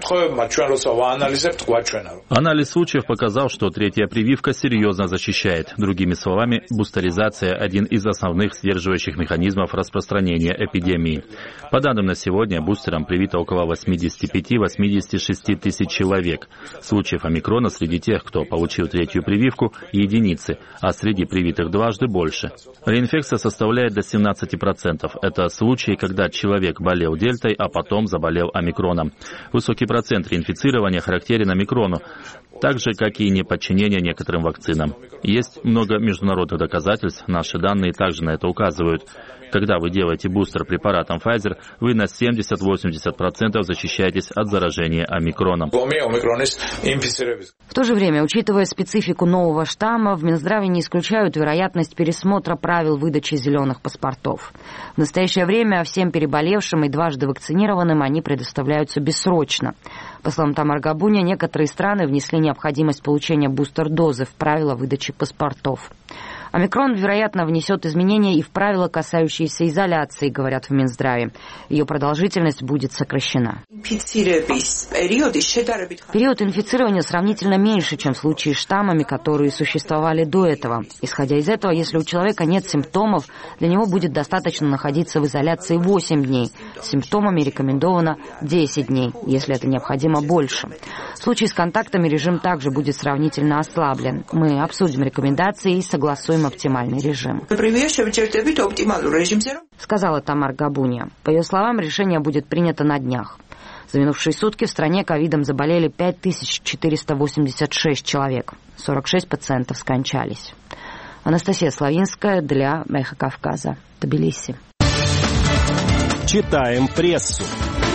Анализ случаев показал, что третья прививка серьезно защищает. Другими словами, бустеризация – один из основных сдерживающих механизмов распространения эпидемии. По данным на сегодня, бустером привито около восемьдесят пять - восемьдесят шесть тысяч человек. Случаев омикрона среди тех, кто получил третью прививку, единицы, а среди привитых дважды больше. Реинфекция составляет до семнадцати процентов. Это случаи, когда человек болел дельтой, а потом заболел омикроном. Высокий процент реинфицирования характерен омикрону, так же, как и неподчинение некоторым вакцинам. Есть много международных доказательств, наши данные также на это указывают. Когда вы делаете бустер препаратом Pfizer, вы на семьдесят-восемьдесят процентов защищаетесь от заражения омикроном. В то же время, учитывая специфику нового штамма, в Минздраве не исключают вероятность пересмотра правил выдачи зеленых паспортов. В настоящее время всем переболевшим и дважды вакцинированным они предоставляются бессрочно. По словам Тамар Габуния, некоторые страны внесли необходимость получения бустер-дозы в правила выдачи паспортов. Омикрон, вероятно, внесет изменения и в правила, касающиеся изоляции, говорят в Минздраве. Ее продолжительность будет сокращена. Период инфицирования сравнительно меньше, чем в случае с штаммами, которые существовали до этого. Исходя из этого, если у человека нет симптомов, для него будет достаточно находиться в изоляции восемь дней. С симптомами рекомендовано десять дней, если это необходимо больше. В случае с контактами режим также будет сравнительно ослаблен. Мы обсудим рекомендации и согласуем оптимальный режим, сказала Тамар Габуния. По ее словам, решение будет принято на днях. За минувшие сутки в стране ковидом заболели пять тысяч четыреста восемьдесят шесть человек. сорок шесть пациентов скончались. Анастасия Славинская для «Эхо Кавказа», Тбилиси. Читаем прессу.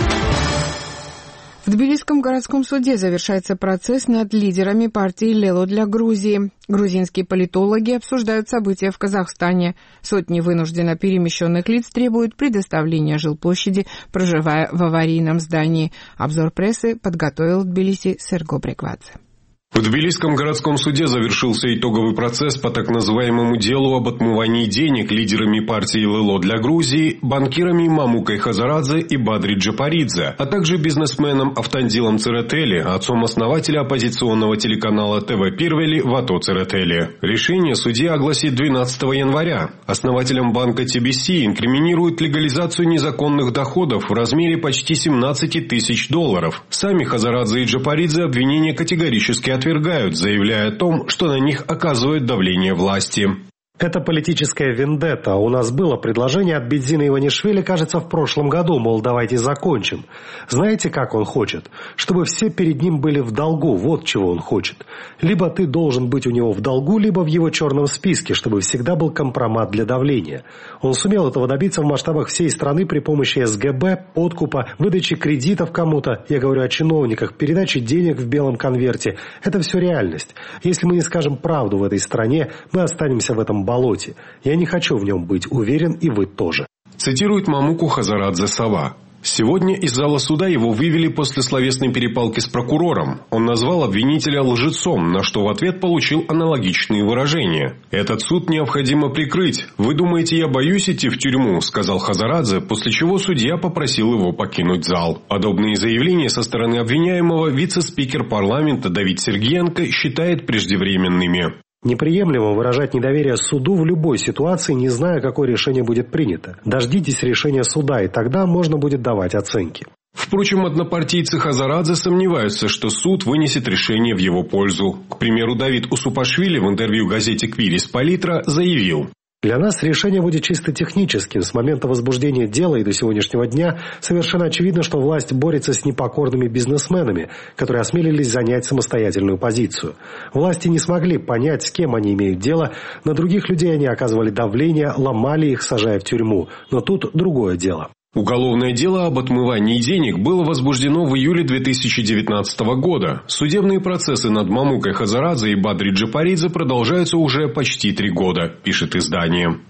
В Тбилисском городском суде завершается процесс над лидерами партии «Лело для Грузии». Грузинские политологи обсуждают события в Казахстане. Сотни вынужденно перемещенных лиц требуют предоставления жилплощади, проживая в аварийном здании. Обзор прессы подготовил в Тбилиси Серго Бреквадзе. В Тбилисском городском суде завершился итоговый процесс по так называемому делу об отмывании денег лидерами партии «Лело для Грузии», банкирами Мамукой Хазарадзе и Бадри Джапаридзе, а также бизнесменом Автандилом Церетели, отцом основателя оппозиционного телеканала ТВ Пирвели Вато Церетели. Решение судья огласит двенадцатого января. Основателям банка Ти Би Си инкриминируют легализацию незаконных доходов в размере почти семнадцать тысяч долларов. Сами Хазарадзе и Джапаридзе обвинения категорически отвергают, заявляя о том, что на них оказывают давление власти. Это политическая вендетта. У нас было предложение от Бедзина Иванишвили, кажется, в прошлом году, мол, давайте закончим. Знаете, как он хочет? Чтобы все перед ним были в долгу. Вот чего он хочет. Либо ты должен быть у него в долгу, либо в его черном списке, чтобы всегда был компромат для давления. Он сумел этого добиться в масштабах всей страны при помощи эс гэ бэ, подкупа, выдачи кредитов кому-то, я говорю о чиновниках, передачи денег в белом конверте. Это все реальность. Если мы не скажем правду в этой стране, мы останемся в этом болоте. Я не хочу в нем быть, уверен, и вы тоже. Цитирует Мамуку Хазарадзе Сова. Сегодня из зала суда его вывели после словесной перепалки с прокурором. Он назвал обвинителя лжецом, на что в ответ получил аналогичные выражения. «Этот суд необходимо прикрыть. Вы думаете, я боюсь идти в тюрьму?» – сказал Хазарадзе, после чего судья попросил его покинуть зал. Подобные заявления со стороны обвиняемого вице-спикер парламента Давид Сергиенко считает преждевременными. Неприемлемо выражать недоверие суду в любой ситуации, не зная, какое решение будет принято. Дождитесь решения суда, и тогда можно будет давать оценки. Впрочем, однопартийцы Хазарадзе сомневаются, что суд вынесет решение в его пользу. К примеру, Давид Усупашвили в интервью газете «Квирис Политра» заявил: «Для нас решение будет чисто техническим. С момента возбуждения дела и до сегодняшнего дня совершенно очевидно, что власть борется с непокорными бизнесменами, которые осмелились занять самостоятельную позицию. Власти не смогли понять, с кем они имеют дело. На других людей они оказывали давление, ломали их, сажая в тюрьму. Но тут другое дело». Уголовное дело об отмывании денег было возбуждено в июле две тысячи девятнадцатого года. Судебные процессы над Мамукой Хазарадзе и Бадри Джапаридзе продолжаются уже почти три года, пишет издание.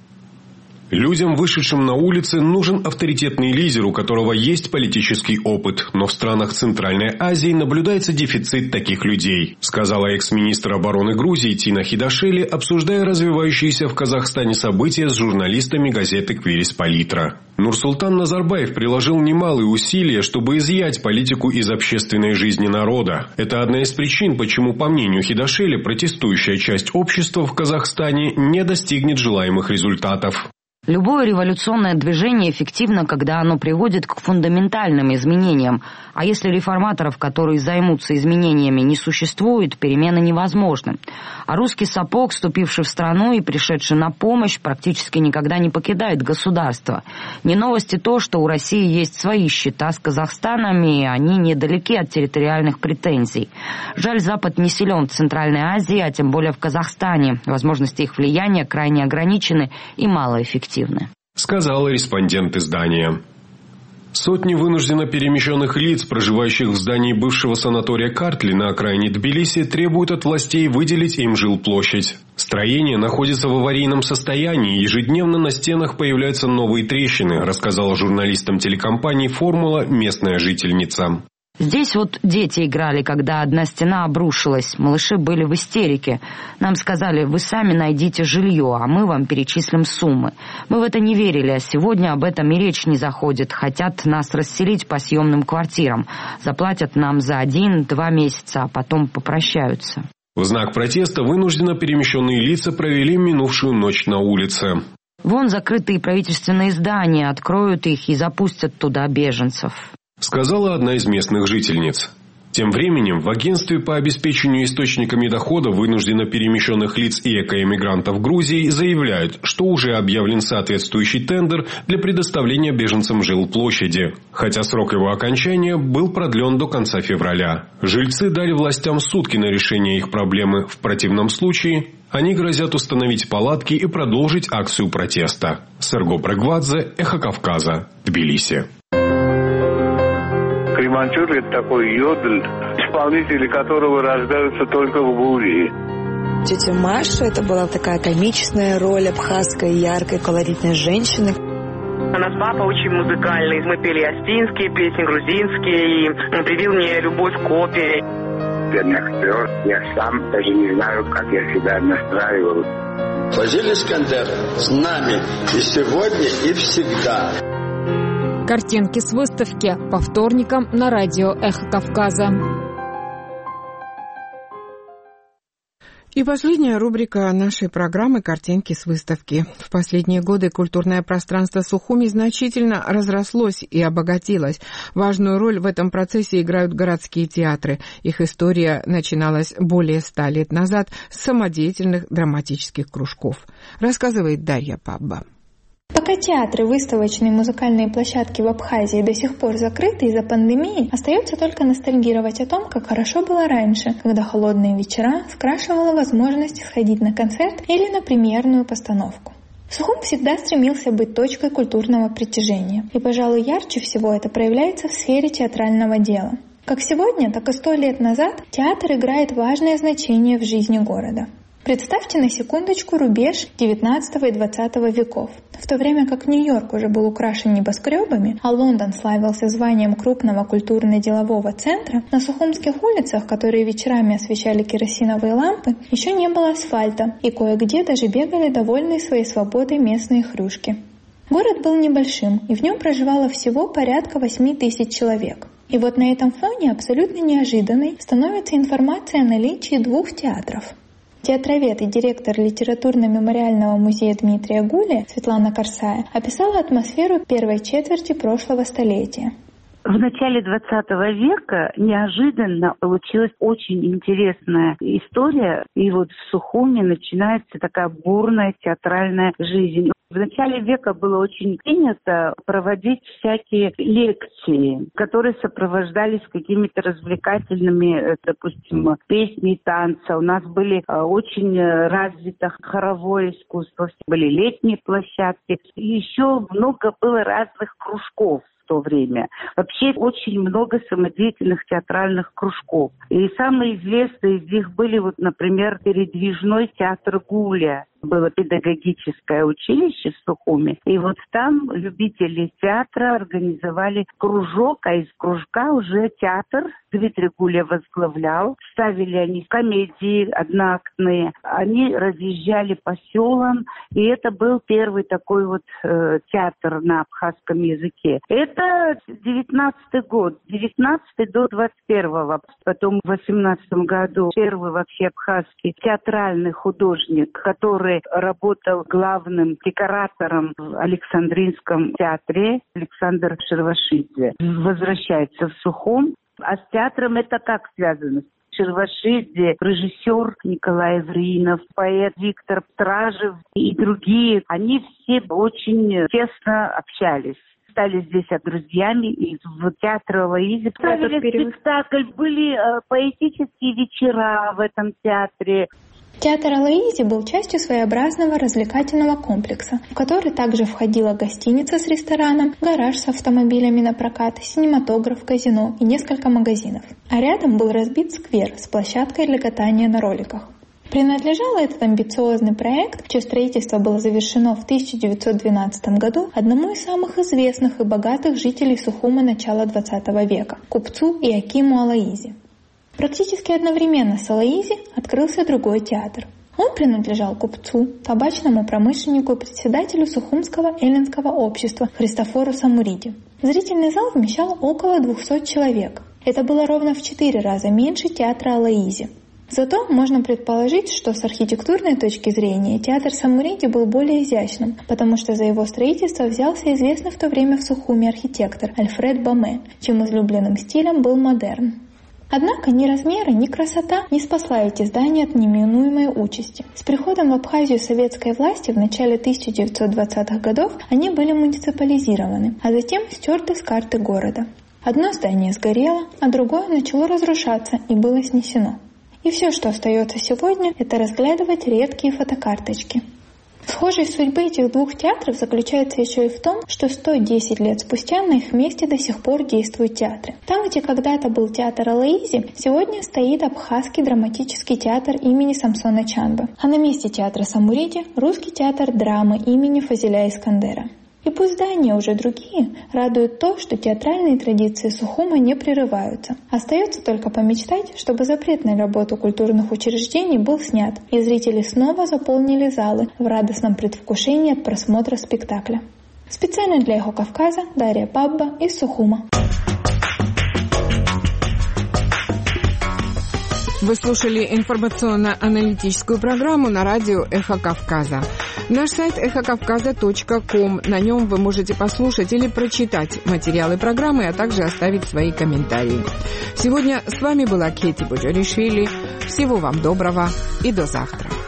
Людям, вышедшим на улицы, нужен авторитетный лидер, у которого есть политический опыт. Но в странах Центральной Азии наблюдается дефицит таких людей, сказала экс-министр обороны Грузии Тина Хидашели, обсуждая развивающиеся в Казахстане события с журналистами газеты «Квирис Политра». Нурсултан Назарбаев приложил немалые усилия, чтобы изъять политику из общественной жизни народа. Это одна из причин, почему, по мнению Хидашели, протестующая часть общества в Казахстане не достигнет желаемых результатов. Любое революционное движение эффективно, когда оно приводит к фундаментальным изменениям. А если реформаторов, которые займутся изменениями, не существует, перемены невозможны. А русский сапог, вступивший в страну и пришедший на помощь, практически никогда не покидает государство. Не новости то, что у России есть свои счета с Казахстаном, и они недалеки от территориальных претензий. Жаль, Запад не силен в Центральной Азии, а тем более в Казахстане. Возможности их влияния крайне ограничены и малоэффективны, сказал респондент издания. Сотни вынужденно перемещенных лиц, проживающих в здании бывшего санатория Картли на окраине Тбилиси, требуют от властей выделить им жилплощадь. Строение находится в аварийном состоянии, ежедневно на стенах появляются новые трещины, рассказала журналистам телекомпании «Формула» местная жительница. Здесь вот дети играли, когда одна стена обрушилась. Малыши были в истерике. Нам сказали: вы сами найдите жилье, а мы вам перечислим суммы. Мы в это не верили, а сегодня об этом и речь не заходит. Хотят нас расселить по съемным квартирам. Заплатят нам за один-два месяца, а потом попрощаются. В знак протеста вынужденно перемещенные лица провели минувшую ночь на улице. Вон закрытые правительственные здания, откроют их и запустят туда беженцев, сказала одна из местных жительниц. Тем временем в агентстве по обеспечению источниками дохода вынужденно перемещенных лиц и экоэмигрантов Грузии заявляют, что уже объявлен соответствующий тендер для предоставления беженцам жилплощади, хотя срок его окончания был продлен до конца февраля. Жильцы дали властям сутки на решение их проблемы, в противном случае они грозят установить палатки и продолжить акцию протеста. Серго Прегвадзе, Эхо Кавказа, Тбилиси. Креманчур – это такой йодль, исполнители которого рождаются только в Гурии. Тетя Маша – это была такая комичная роль абхазской, яркой, колоритной женщины. У нас папа очень музыкальный. Мы пели астинские песни, грузинские, и он привил мне любовь к опере. Я не актер, я сам даже не знаю, как я себя настраивал. Фазиль Искандер с нами и сегодня, и всегда. Картинки с выставки по вторникам на радио «Эхо Кавказа». И последняя рубрика нашей программы «Картинки с выставки». В последние годы культурное пространство Сухуми значительно разрослось и обогатилось. Важную роль в этом процессе играют городские театры. Их история начиналась более ста лет назад с самодеятельных драматических кружков. Рассказывает Дарья Пабба. Пока театры, выставочные и музыкальные площадки в Абхазии до сих пор закрыты из-за пандемии, остается только ностальгировать о том, как хорошо было раньше, когда холодные вечера скрашивала возможность сходить на концерт или на премьерную постановку. Сухум всегда стремился быть точкой культурного притяжения, и, пожалуй, ярче всего это проявляется в сфере театрального дела. Как сегодня, так и сто лет назад театр играет важное значение в жизни города. Представьте на секундочку рубеж девятнадцатого и двадцатого веков. В то время как Нью-Йорк уже был украшен небоскребами, а Лондон славился званием крупного культурно-делового центра, на сухумских улицах, которые вечерами освещали керосиновые лампы, еще не было асфальта, и кое-где даже бегали довольные своей свободой местные хрюшки. Город был небольшим, и в нем проживало всего порядка восьми тысяч человек. И вот на этом фоне абсолютно неожиданной становится информация о наличии двух театров. Театровед и директор литературно-мемориального музея Дмитрия Гуля Светлана Корсая описала атмосферу первой четверти прошлого столетия. В начале двадцатого века неожиданно получилась очень интересная история, и вот в Сухуми начинается такая бурная театральная жизнь. В начале века было очень принято проводить всякие лекции, которые сопровождались какими-то развлекательными, допустим, песни и танцы. У нас были очень развито хоровое искусство, были летние площадки. И еще много было разных кружков в то время. Вообще очень много самодеятельных театральных кружков. И самые известные из них были, вот, например, передвижной театр Гуля. Было педагогическое училище в Сухуми. И вот там любители театра организовали кружок, а из кружка уже театр Дмитрий Гуля возглавлял. Ставили они комедии одноактные. Они разъезжали по селам. И это был первый такой вот э, театр на абхазском языке. Это девятнадцатый год. девятнадцатый до двадцать первого. Потом в восемнадцатом году первый вообще абхазский театральный художник, который работал главным декоратором в Александринском театре, Александр Шервашидзе, возвращается в Сухум. А с театром это как связано? Шервашидзе, режиссер Николай Евреинов, поэт Виктор Стражев и другие, они все очень тесно общались. Стали здесь друзьями, и в театре Алоизе ставили спектакль, были э, поэтические вечера в этом театре. Театр Алоизе был частью своеобразного развлекательного комплекса, в который также входила гостиница с рестораном, гараж с автомобилями на прокат, синематограф, казино и несколько магазинов. А рядом был разбит сквер с площадкой для катания на роликах. Принадлежал этот амбициозный проект, чье строительство было завершено в тысяча девятьсот двенадцатом году, одному из самых известных и богатых жителей Сухума начала двадцатого века – купцу Иакиму Алоизе. Практически одновременно с Алоизе открылся другой театр. Он принадлежал купцу, табачному промышленнику и председателю Сухумского эллинского общества Христофору Самуриде. Зрительный зал вмещал около двухсот человек. Это было ровно в четыре раза меньше театра Алоизе. Зато можно предположить, что с архитектурной точки зрения театр Самуриде был более изящным, потому что за его строительство взялся известный в то время в Сухуме архитектор Альфред Баме, чьим излюбленным стилем был модерн. Однако ни размеры, ни красота не спасла эти здания от неминуемой участи. С приходом в Абхазию советской власти в начале тысяча девятьсот двадцатых годов они были муниципализированы, а затем стерты с карты города. Одно здание сгорело, а другое начало разрушаться и было снесено. И все, что остается сегодня, это разглядывать редкие фотокарточки. Схожесть судьбы этих двух театров заключается еще и в том, что сто десять лет спустя на их месте до сих пор действуют театры. Там, где когда-то был театр Алаизи, сегодня стоит Абхазский драматический театр имени Самсона Чанбы, а на месте театра Самуриди – русский театр драмы имени Фазиля Искандера. И пусть здания уже другие, радует то, что театральные традиции Сухума не прерываются. Остается только помечтать, чтобы запрет на работу культурных учреждений был снят, и зрители снова заполнили залы в радостном предвкушении от просмотра спектакля. Специально для Эхо Кавказа Дарья Пабба из Сухума. Вы слушали информационно-аналитическую программу на радио «Эхо Кавказа». Наш сайт эхо кавказа точка ком. На нем вы можете послушать или прочитать материалы программы, а также оставить свои комментарии. Сегодня с вами была Кети Буджаришвили. Всего вам доброго и до завтра.